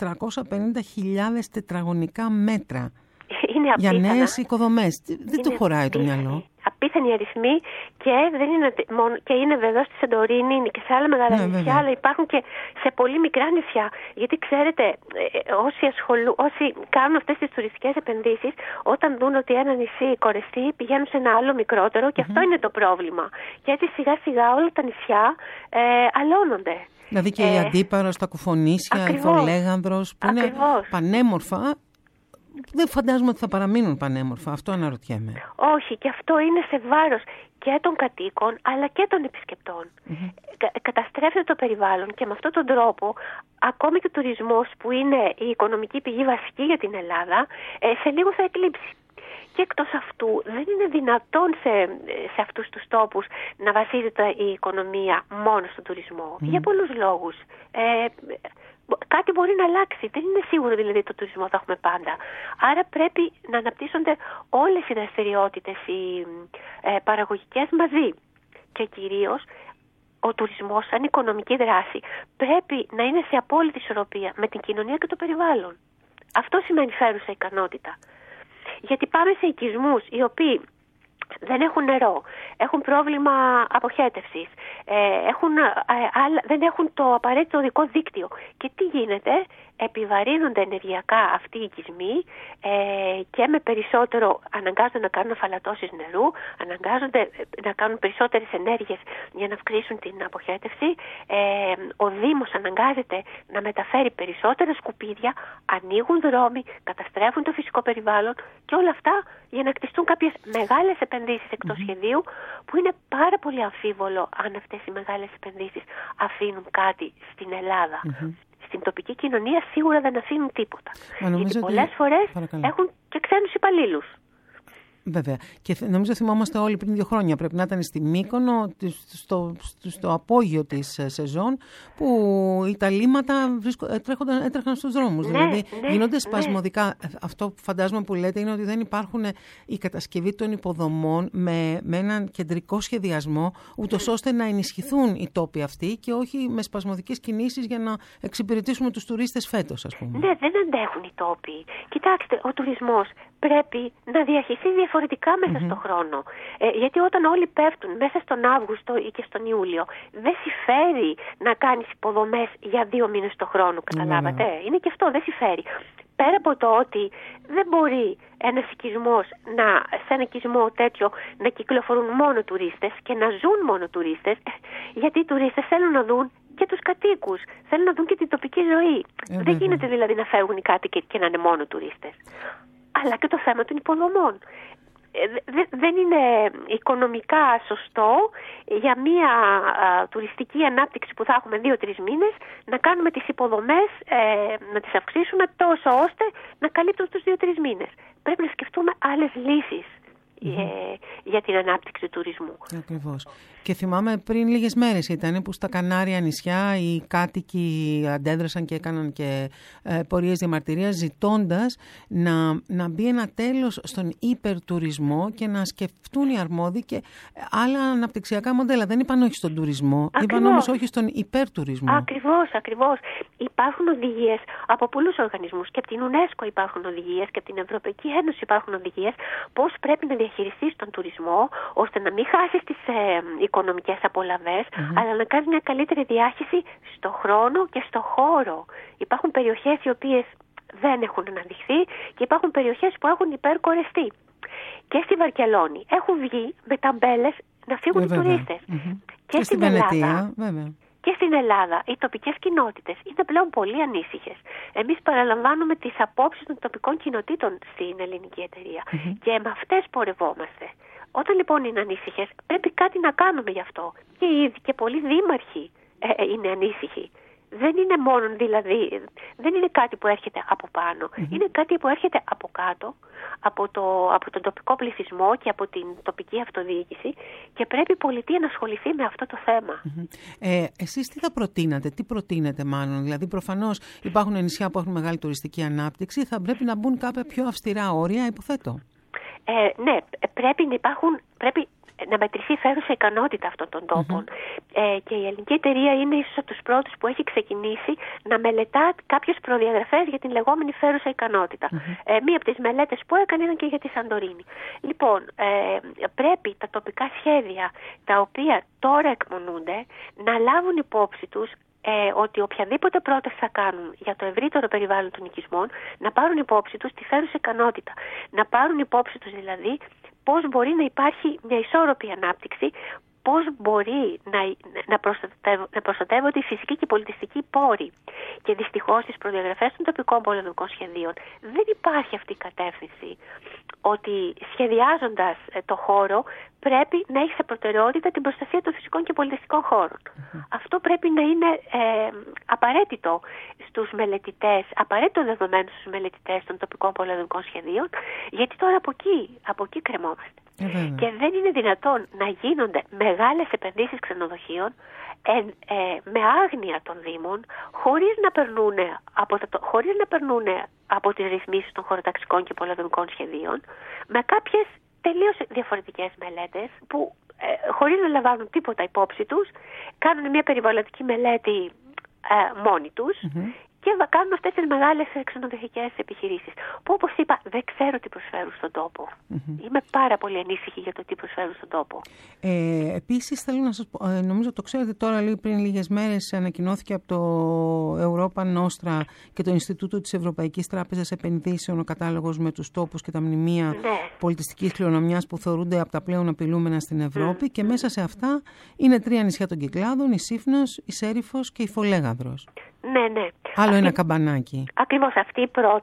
450.000 τετραγωνικά μέτρα. Είναι για νέες οικοδομές. Δεν του χωράει το μυαλό. Απίθανοι αριθμοί και είναι βέβαια στη Σαντορίνη, είναι και σε άλλα μεγάλα νησιά, αλλά υπάρχουν και σε πολύ μικρά νησιά. Γιατί ξέρετε, όσοι κάνουν αυτές τις τουριστικές επενδύσεις, όταν δουν ότι ένα νησί κορεστεί, πηγαίνουν σε ένα άλλο μικρότερο και αυτό είναι το πρόβλημα. Και έτσι σιγά σιγά όλα τα νησιά αλώνονται. Δηλαδή και η Αντίπαρος, τα Κουφονήσια, η Βολέγανδρος, που είναι πανέμορφα. Δεν φαντάζομαι ότι θα παραμείνουν πανέμορφα. Αυτό αναρωτιέμαι. Όχι, και αυτό είναι σε βάρος και των κατοίκων αλλά και των επισκεπτών. καταστρέφεται το περιβάλλον και με αυτόν τον τρόπο ακόμη και ο τουρισμός, που είναι η οικονομική πηγή βασική για την Ελλάδα, σε λίγο θα εκλείψει. Και εκτός αυτού δεν είναι δυνατόν σε αυτούς τους τόπους να βασίζεται η οικονομία μόνο στον τουρισμό. Για πολλούς λόγους. Κάτι μπορεί να αλλάξει. Δεν είναι σίγουρο δηλαδή το τουρισμό θα έχουμε πάντα. Άρα πρέπει να αναπτύσσονται όλες οι δραστηριότητες, οι παραγωγικές μαζί. Και κυρίως ο τουρισμός σαν οικονομική δράση πρέπει να είναι σε απόλυτη ισορροπία με την κοινωνία και το περιβάλλον. Αυτό σημαίνει φέρουσα ικανότητα. Γιατί πάμε σε οικισμούς οι οποίοι δεν έχουν νερό, έχουν πρόβλημα αποχέτευσης, δεν έχουν το απαραίτητο οδικό δίκτυο. Και τι γίνεται? Επιβαρύνονται ενεργειακά αυτοί οι οικισμοί και με περισσότερο αναγκάζονται να κάνουν αφαλατώσεις νερού, αναγκάζονται να κάνουν περισσότερες ενέργειες για να αυξήσουν την αποχέτευση. Ο Δήμος αναγκάζεται να μεταφέρει περισσότερα σκουπίδια, ανοίγουν δρόμοι, καταστρέφουν το φυσικό περιβάλλον και όλα αυτά για να κτιστούν κάποιες μεγάλες επενδύσεις εκτός σχεδίου, που είναι πάρα πολύ αμφίβολο αν αυτές οι μεγάλες επενδύσεις αφήνουν κάτι στην Ελλάδα. Στην τοπική κοινωνία σίγουρα δεν αφήνουν τίποτα. Γιατί πολλές φορές έχουν και ξένους υπαλλήλους. Βέβαια. Και νομίζω θυμόμαστε όλοι πριν 2 χρόνια, πρέπει να ήταν στη Μύκονο, στο απόγειο της σεζόν, που τα λίμματα έτρεχαν στους δρόμους. Δηλαδή γίνονται σπασμωδικά. Αυτό που φαντάζομαι που λέτε είναι ότι δεν υπάρχουν η κατασκευή των υποδομών με έναν κεντρικό σχεδιασμό, ούτως ώστε να ενισχυθούν οι τόποι αυτοί και όχι με σπασμωδικές κινήσεις για να εξυπηρετήσουμε τους τουρίστες φέτος, ας πούμε. Ναι, δεν αντέχουν οι τόποι. Κοιτάξτε, ο τουρισμός πρέπει να διαχειριστεί διαφορετικά μέσα στον χρόνο. Γιατί όταν όλοι πέφτουν μέσα στον Αύγουστο ή και στον Ιούλιο, δεν συμφέρει να κάνεις υποδομές για 2 μήνες το χρόνο, καταλάβατε. Είναι και αυτό, δεν συμφέρει. Πέρα από το ότι δεν μπορεί ένας οικισμός σε ένα οικισμό τέτοιο να κυκλοφορούν μόνο τουρίστες και να ζουν μόνο τουρίστες, γιατί οι τουρίστες θέλουν να δουν και τους κατοίκους, θέλουν να δουν και την τοπική ζωή. Δεν γίνεται δηλαδή να φεύγουν οι κάτοικοι και να είναι μόνο τουρίστες. Αλλά και το θέμα των υποδομών. Δεν είναι οικονομικά σωστό για μια τουριστική ανάπτυξη που θα έχουμε 2-3 μήνες να κάνουμε τις υποδομές, να τις αυξήσουμε τόσο ώστε να καλύπτουν τους 2-3 μήνες. Πρέπει να σκεφτούμε άλλες λύσεις για την ανάπτυξη του τουρισμού. Ακριβώς. Και θυμάμαι πριν λίγες μέρες ήταν που στα Κανάρια νησιά οι κάτοικοι αντέδρασαν και έκαναν και πορείες διαμαρτυρίας ζητώντας να μπει ένα τέλος στον υπερτουρισμό και να σκεφτούν οι αρμόδιοι και άλλα αναπτυξιακά μοντέλα. Δεν είπαν όχι στον τουρισμό, ακριβώς. Είπαν όμως όχι στον υπερτουρισμό. Ακριβώς. Υπάρχουν οδηγίες από πολλούς οργανισμούς και από την UNESCO υπάρχουν οδηγίες και από την Ευρωπαϊκή Ένωση υπάρχουν οδηγίες πώς πρέπει να διαχειριστείς τον τουρισμό ώστε να μην χάσεις τις οικονομικές απολαβές, αλλά να κάνεις μια καλύτερη διάχυση στο χρόνο και στο χώρο. Υπάρχουν περιοχές οι οποίες δεν έχουν αναδειχθεί και υπάρχουν περιοχές που έχουν υπερκορεστεί. Και στη Βαρκελόνη έχουν βγει με ταμπέλες να φύγουν οι τουρίστες. Και στην Βενετία, βέβαια. Και στην Ελλάδα οι τοπικές κοινότητες είναι πλέον πολύ ανήσυχες. Εμείς παραλαμβάνουμε τις απόψεις των τοπικών κοινοτήτων στην ελληνική εταιρεία και με αυτές πορευόμαστε. Όταν λοιπόν είναι ανήσυχες πρέπει κάτι να κάνουμε γι' αυτό. Και ήδη και πολλοί δήμαρχοι είναι ανήσυχοι. Δεν είναι μόνο δηλαδή, δεν είναι κάτι που έρχεται από πάνω. Είναι κάτι που έρχεται από κάτω, από τον τοπικό πληθυσμό και από την τοπική αυτοδιοίκηση και πρέπει η πολιτεία να ασχοληθεί με αυτό το θέμα. Εσείς τι θα προτείνατε, τι προτείνετε μάλλον? Δηλαδή προφανώς υπάρχουν νησιά που έχουν μεγάλη τουριστική ανάπτυξη, θα πρέπει να μπουν κάποια πιο αυστηρά όρια, υποθέτω. Ναι, πρέπει να μετρηθεί φέρουσα ικανότητα αυτών των τόπων. Και η ελληνική εταιρεία είναι ίσως από τους πρώτους που έχει ξεκινήσει να μελετά κάποιες προδιαγραφές για την λεγόμενη φέρουσα ικανότητα. Μία από τις μελέτες που έκανε ήταν και για τη Σαντορίνη. Λοιπόν, πρέπει τα τοπικά σχέδια τα οποία τώρα εκπονούνται να λάβουν υπόψη τους ότι οποιαδήποτε πρόταση θα κάνουν για το ευρύτερο περιβάλλον των οικισμών να πάρουν υπόψη τους τη φέρουσα ικανότητα. Να πάρουν υπόψη τους δηλαδή πώς μπορεί να υπάρχει μια ισόρροπη ανάπτυξη, πώς μπορεί να προστατεύονται οι φυσικοί και οι πολιτιστικοί πόροι. Και δυστυχώς στις προδιαγραφές των τοπικών πολεοδομικών σχεδίων δεν υπάρχει αυτή η κατεύθυνση ότι σχεδιάζοντας το χώρο πρέπει να έχει σε προτεραιότητα την προστασία των φυσικών και πολιτιστικών χώρων. Αυτό πρέπει να είναι απαραίτητο στους μελετητές, απαραίτητο δεδομένο στους μελετητές των τοπικών πολεοδομικών σχεδίων, γιατί τώρα από εκεί κρεμόμαστε. Και δεν είναι δυνατόν να γίνονται μεγάλες επενδύσεις ξενοδοχείων με άγνοια των Δήμων, χωρίς να περνούν από τις ρυθμίσεις των χωροταξικών και πολεοδομικών σχεδίων, με κάποιες τελείως διαφορετικές μελέτες που χωρίς να λαμβάνουν τίποτα υπόψη τους, κάνουν μια περιβαλλοντική μελέτη μόνοι τους και κάνουν αυτές τις μεγάλες ξενοδοχειακές επιχειρήσεις που, όπως είπα, δεν ξέρω τι προσφέρουν στον τόπο. Είμαι πάρα πολύ ανήσυχη για το τι προσφέρουν στον τόπο. Επίσης θέλω να σας πω, νομίζω το ξέρετε τώρα, πριν λίγες μέρες ανακοινώθηκε από το Europa Nostra και το Ινστιτούτο της Ευρωπαϊκής Τράπεζας Επενδύσεων ο κατάλογος με τους τόπους και τα μνημεία πολιτιστικής κληρονομιάς που θεωρούνται από τα πλέον απειλούμενα στην Ευρώπη και μέσα σε αυτά είναι 3 νησιά των Κυκλάδων, η Σύφνος, η Σέριφος και η Φολέγαδρος. Ναι. Άλλο ένα καμπανάκι. Ακριβώς αυτή η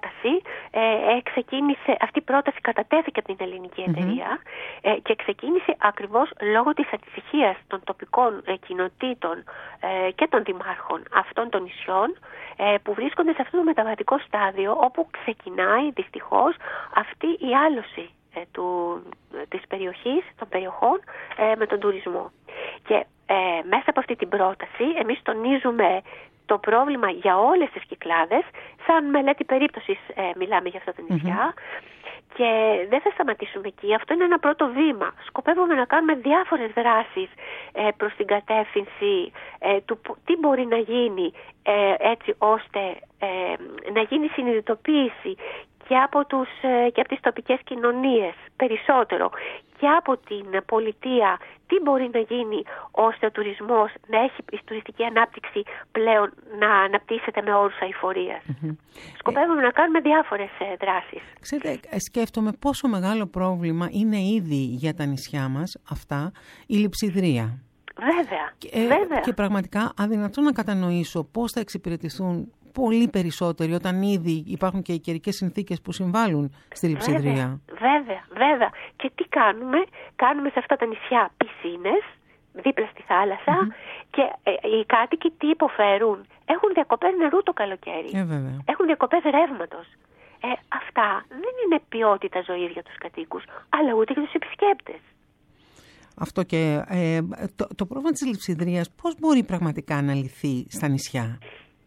πρόταση κατατέθηκε από την ελληνική εταιρεία και ξεκίνησε ακριβώς λόγω της ανησυχίας των τοπικών κοινοτήτων και των δημάρχων αυτών των νησιών που βρίσκονται σε αυτό το μεταβατικό στάδιο όπου ξεκινάει δυστυχώς αυτή η άλωση της περιοχής, των περιοχών με τον τουρισμό. Και μέσα από αυτή την πρόταση εμείς τονίζουμε το πρόβλημα για όλες τις Κυκλάδες, σαν μελέτη περίπτωσης μιλάμε για αυτά τα νησιά και δεν θα σταματήσουμε εκεί. Αυτό είναι ένα πρώτο βήμα. Σκοπεύουμε να κάνουμε διάφορες δράσεις προς την κατεύθυνση του τι μπορεί να γίνει έτσι ώστε να γίνει συνειδητοποίηση και από τις τοπικές κοινωνίες περισσότερο και από την πολιτεία τι μπορεί να γίνει ώστε ο τουρισμός να έχει η τουριστική ανάπτυξη πλέον να αναπτύσσεται με όρους αειφορίας. Σκοπεύουμε να κάνουμε διάφορες δράσεις. Ξέρετε, σκέφτομαι πόσο μεγάλο πρόβλημα είναι ήδη για τα νησιά μας αυτά η λειψιδρία. Βέβαια. Και πραγματικά αδυνατόν να κατανοήσω πώς θα εξυπηρετηθούν πολύ περισσότεροι όταν ήδη υπάρχουν και οι καιρικές συνθήκες που συμβάλλουν στη λειψιδρία. Βέβαια. Και τι κάνουμε? Κάνουμε σε αυτά τα νησιά πισίνες δίπλα στη θάλασσα και οι κάτοικοι τι υποφέρουν? Έχουν διακοπές νερού το καλοκαίρι. Έχουν διακοπές ρεύματος. Αυτά δεν είναι ποιότητα ζωής για τους κατοίκους, αλλά ούτε για τους επισκέπτες. Αυτό και το πρόβλημα της λειψιδρίας πώς μπορεί πραγματικά να λυθεί στα νησιά?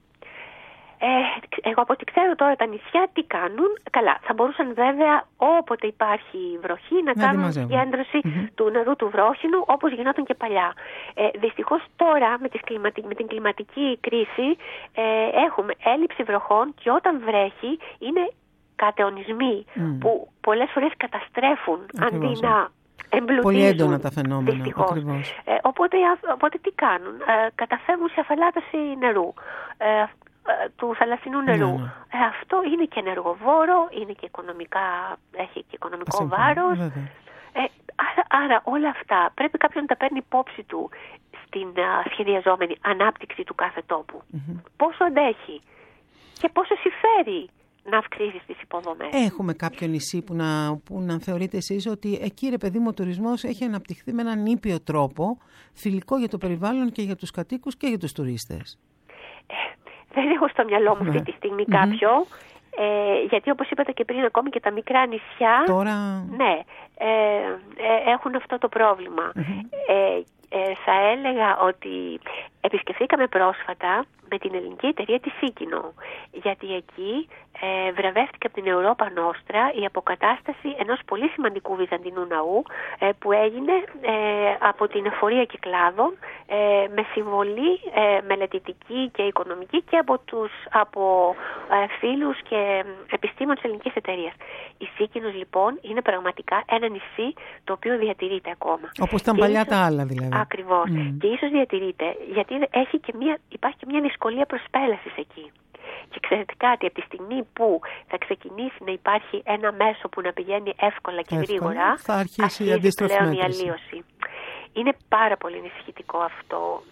Εγώ από ό,τι ξέρω τώρα τα νησιά τι κάνουν? Καλά, θα μπορούσαν βέβαια όποτε υπάρχει βροχή να κάνουν συγκέντρωση του νερού του βρόχινου όπως γινόταν και παλιά. Δυστυχώς τώρα με την κλιματική κρίση έχουμε έλλειψη βροχών και όταν βρέχει είναι κατεωνισμοί που πολλές φορές καταστρέφουν αντί να εμπλουτίζουν. Πολύ έντονα τα φαινόμενα. Οπότε τι κάνουν? Καταφεύγουν σε αφαλάτωση νερού. Του θαλασσινού νερού. Αυτό είναι και ενεργοβόρο, είναι και έχει και οικονομικό βάρος. Άρα όλα αυτά πρέπει κάποιον να τα παίρνει υπόψη του στην σχεδιαζόμενη ανάπτυξη του κάθε τόπου. Πόσο αντέχει και πόσο συμφέρει να αυξήσει τις υποδομές. Έχουμε κάποιο νησί που να θεωρείτε εσείς ότι εκεί, ρε παιδί μου, ο τουρισμός έχει αναπτυχθεί με έναν ήπιο τρόπο, φιλικό για το περιβάλλον και για τους κατοίκους και για τους τουρίστες? Δεν έχω στο μυαλό μου αυτή τη στιγμή κάποιο, γιατί όπως είπατε και πριν, ακόμη και τα μικρά νησιά τώρα... έχουν αυτό το πρόβλημα. Θα έλεγα ότι επισκεφθήκαμε πρόσφατα με την ελληνική εταιρεία τη Σίκινο, γιατί εκεί βραβεύτηκε από την Europa Nostra η αποκατάσταση ενός πολύ σημαντικού βυζαντινού ναού που έγινε από την εφορία Κυκλάδων με συμβολή μελετητική και οικονομική και από φίλους και επιστήμονες της ελληνικής εταιρείας. Η Σίκινος λοιπόν είναι πραγματικά ένα νησί το οποίο διατηρείται ακόμα. Όπως ήταν παλιά τα άλλα δηλαδή. Ακριβώς. Και ίσως διατηρείται γιατί υπάρχει και μια δυσκολία προσπέλασης εκεί. Και ξέρετε κάτι, από τη στιγμή που θα ξεκινήσει να υπάρχει ένα μέσο που να πηγαίνει εύκολα και γρήγορα, θα αρχίσει η αντίστροφη πλέον η αλλίωση. Είναι πάρα πολύ ανησυχητικό αυτό.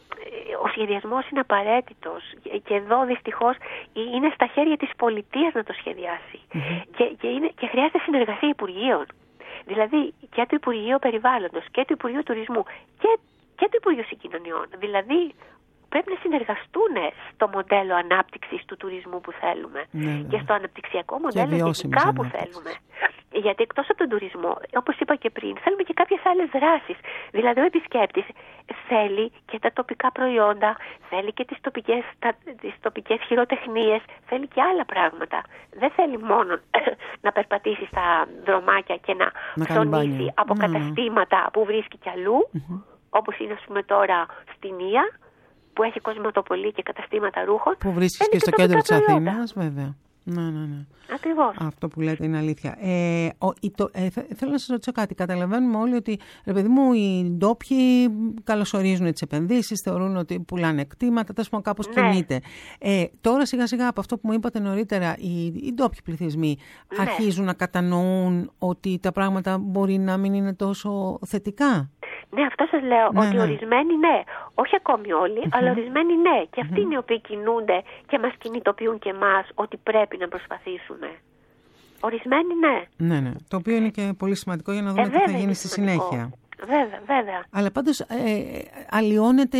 ο σχεδιασμός είναι απαραίτητος και εδώ δυστυχώς είναι στα χέρια της πολιτείας να το σχεδιάσει και χρειάζεται συνεργασία υπουργείων. Δηλαδή και του Υπουργείου Περιβάλλοντος και του Υπουργείου Τουρισμού και του Υπουργείου Συγκοινωνιών. Δηλαδή πρέπει να συνεργαστούν στο μοντέλο ανάπτυξης του τουρισμού που θέλουμε και στο αναπτυξιακό μοντέλο γενικά που θέλουμε. Γιατί εκτός από τον τουρισμό, όπως είπα και πριν, θέλουμε και κάποιες άλλες δράσεις. Δηλαδή ο επισκέπτης θέλει και τα τοπικά προϊόντα, θέλει και τις τοπικές χειροτεχνίες, θέλει και άλλα πράγματα. Δεν θέλει μόνο να περπατήσει στα δρομάκια και να ψωνίσει από καταστήματα που βρίσκει κι αλλού, όπως είναι ας πούμε τώρα στην Ία, που έχει κοσματοπολί και καταστήματα ρούχων. Που βρίσκεις και στο κέντρο της Αθήνας, βέβαια. Ναι. Ακριβώς. Αυτό που λέτε είναι αλήθεια. Θέλω να σας ρωτήσω κάτι. Καταλαβαίνουμε όλοι ότι, ρε παιδί μου, οι ντόπιοι καλωσορίζουν τις επενδύσεις, θεωρούν ότι πουλάνε κτήματα, τέλος πάντων κάπως κινείται. Τώρα σιγά σιγά από αυτό που μου είπατε νωρίτερα, οι ντόπιοι πληθυσμοί αρχίζουν να κατανοούν ότι τα πράγματα μπορεί να μην είναι τόσο θετικά. Ναι, αυτό σας λέω, ότι ορισμένοι όχι ακόμη όλοι, αλλά ορισμένοι και αυτοί είναι οι οποίοι κινούνται και μας κινητοποιούν και εμάς ότι πρέπει να προσπαθήσουμε. Ορισμένοι Ναι, το οποίο είναι και πολύ σημαντικό για να δούμε τι θα γίνει στη συνέχεια. Βέβαια. Αλλά πάντως αλλοιώνεται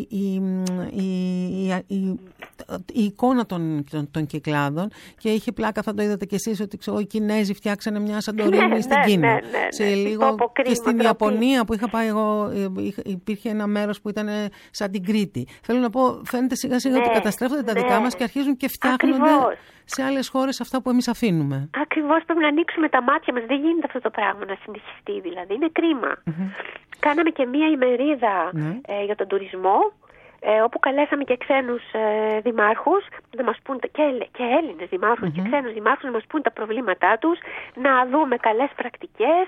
η εικόνα των κυκλάδων και είχε πλάκα, θα το είδατε κι εσείς, ότι οι Κινέζοι φτιάξανε μια Σαντορίνη στην Κίνα. Σε λίγο και στην Ιαπωνία που είχα πάει εγώ υπήρχε ένα μέρος που ήταν σαν την Κρήτη. Θέλω να πω, φαίνεται σιγά σιγά ότι καταστρέφονται τα δικά μας και αρχίζουν και φτιάχνονται σε άλλες χώρες αυτά που εμείς αφήνουμε. Ακριβώς, πρέπει να ανοίξουμε τα μάτια μας. Δεν γίνεται αυτό το πράγμα να συνεχιστεί, δηλαδή. Είναι κρίμα. Κάναμε και μία ημερίδα για τον τουρισμό, όπου καλέσαμε και ξένους δημάρχους να μας πούν, και Έλληνες δημάρχους και ξένους δημάρχους να μας πούν τα προβλήματά τους, να δούμε καλές πρακτικές,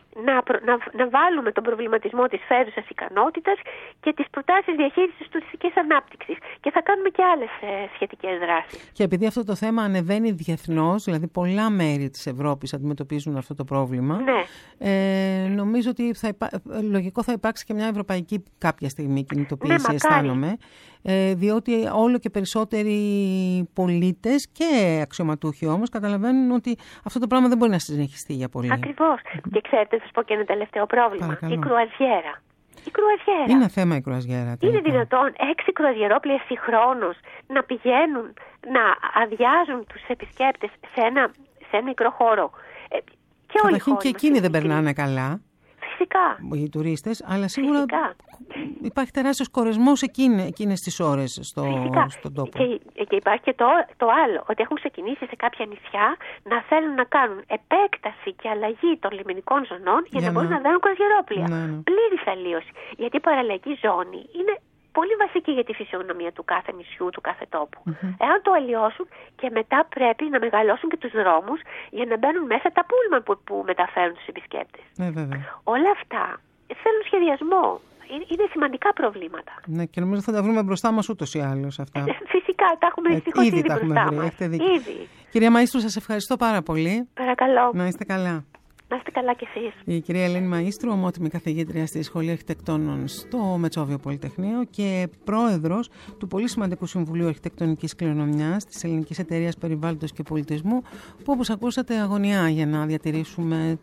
να βάλουμε τον προβληματισμό της φέρουσας ικανότητας και τις προτάσεις διαχείρισης τουριστικής ανάπτυξης. Και θα κάνουμε και άλλες σχετικές δράσεις. Και επειδή αυτό το θέμα ανεβαίνει διεθνώς, δηλαδή πολλά μέρη της Ευρώπης αντιμετωπίζουν αυτό το πρόβλημα, νομίζω ότι λογικό θα υπάρξει και μια ευρωπαϊκή κάποια στιγμή κινητοποίηση, αισθάνομαι. Διότι όλο και περισσότεροι πολίτες και αξιωματούχοι όμως καταλαβαίνουν ότι αυτό το πράγμα δεν μπορεί να συνεχιστεί για πολύ. Ακριβώς. Και ξέρετε, θα σας πω και ένα τελευταίο πρόβλημα. Παρακαλώ. Η κρουαζιέρα. Είναι θέμα η κρουαζιέρα. Είναι δυνατόν 6 κρουαζιερόπλοια συγχρόνως να πηγαίνουν, να αδειάζουν τους επισκέπτες σε ένα μικρό χώρο. Και όλοι οι χώροι και εκείνοι δεν περνάνε καλά. Φυσικά. Οι τουρίστες, αλλά σίγουρα υπάρχει τεράστιος κορεσμός εκείνες τις ώρες στον τόπο. Και υπάρχει και το άλλο, ότι έχουν ξεκινήσει σε κάποια νησιά να θέλουν να κάνουν επέκταση και αλλαγή των λιμενικών ζωνών για να μπορούν να δένουν κρουαζιερόπλοια. Πλήρης αλλίωση. Γιατί η παραλιακή ζώνη είναι πολύ βασική για τη φυσιογνωμία του κάθε νησιού, του κάθε τόπου. Εάν το αλλοιώσουν και μετά πρέπει να μεγαλώσουν και τους δρόμους για να μπαίνουν μέσα τα πούλμαν που μεταφέρουν τους επισκέπτες. Όλα αυτά θέλουν σχεδιασμό. Είναι σημαντικά προβλήματα. Ναι, και νομίζω θα τα βρούμε μπροστά μας ούτως ή άλλως αυτά. Φυσικά, τα έχουμε δυστυχώς ήδη μπροστά μας. Κυρία Μαΐστρου, σας ευχαριστώ πάρα πολύ. Παρακαλώ. Να είστε καλά. Να είστε καλά κι εσείς. Η κυρία Ελένη Μαΐστρου, ομότιμη καθηγήτρια στη Σχολή Αρχιτεκτόνων στο Μετσόβιο Πολυτεχνείο και πρόεδρος του πολύ σημαντικού Συμβουλίου Αρχιτεκτονικής Κληρονομιάς της Ελληνικής Εταιρείας Περιβάλλοντος και Πολιτισμού, που όπως ακούσατε αγωνιά για να διατηρήσουμε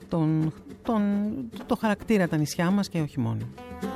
το χαρακτήρα τα νησιά μας και όχι μόνο.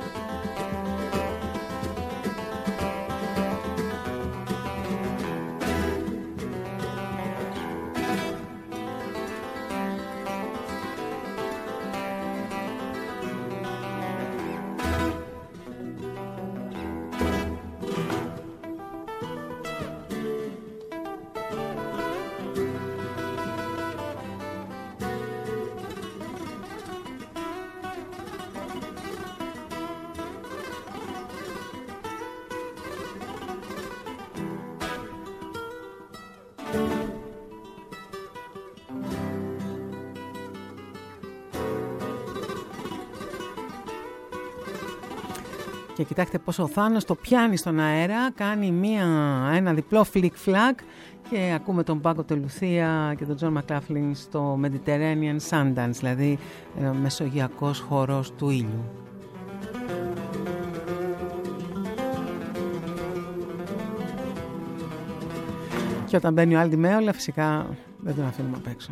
Και κοιτάξτε πόσο ο Θάνος το πιάνει στον αέρα, κάνει ένα διπλό φλικ-φλακ και ακούμε τον Πάκο Τελουθία και τον Τζον Μακλάφλιν στο Mediterranean Sundance, δηλαδή μεσογειακός χορός του ήλιου. Και όταν μπαίνει ο Άλντι Μέολα, φυσικά δεν τον αφήνουμε απ' έξω.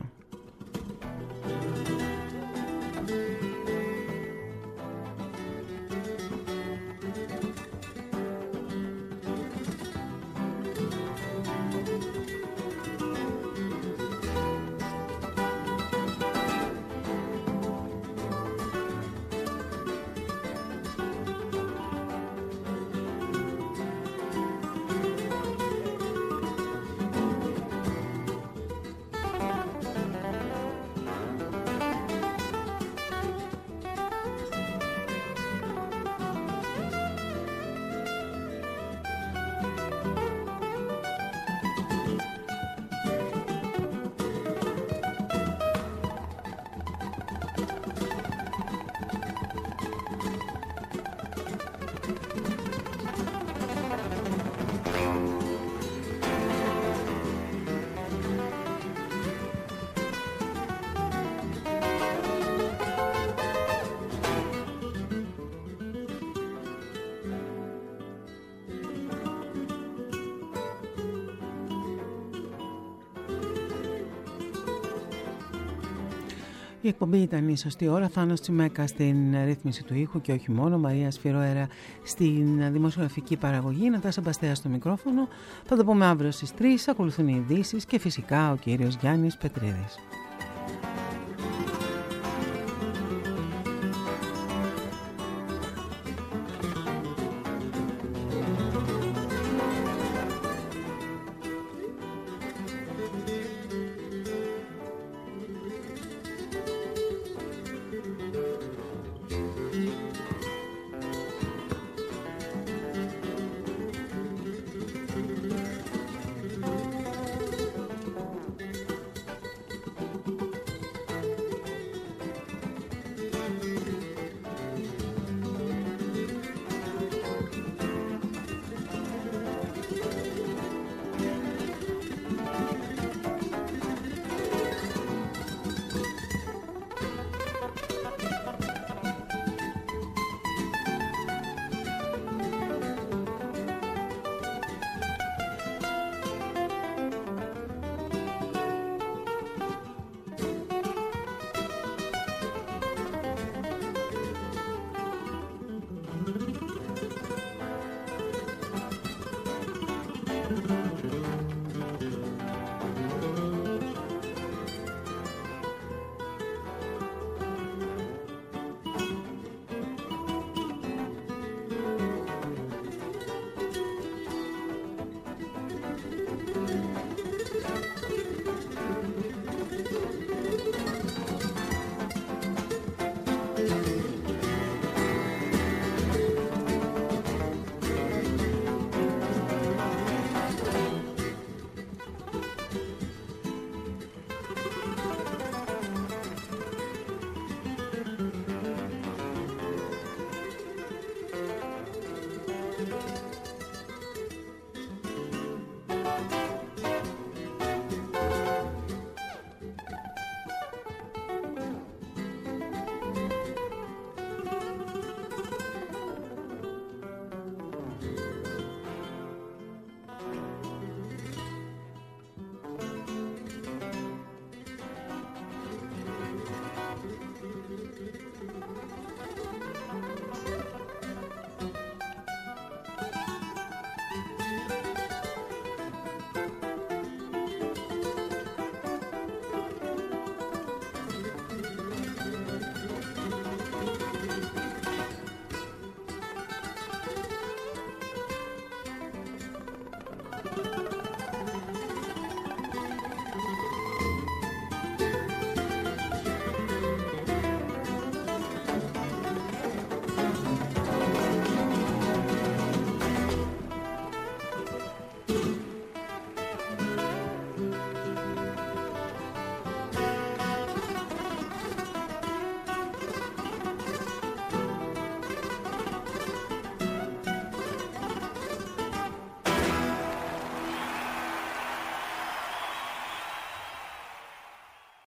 Η εκπομπή ήταν η σωστή ώρα. Θάνος Τσιμέκα στην ρύθμιση του ήχου και όχι μόνο. Μαρία Σφυρόερα στην δημοσιογραφική παραγωγή. Νατάσα Μπαστέα στο μικρόφωνο. Θα το πούμε αύριο στις 3. Ακολουθούν οι ειδήσεις και φυσικά ο κύριος Γιάννης Πετρίδης.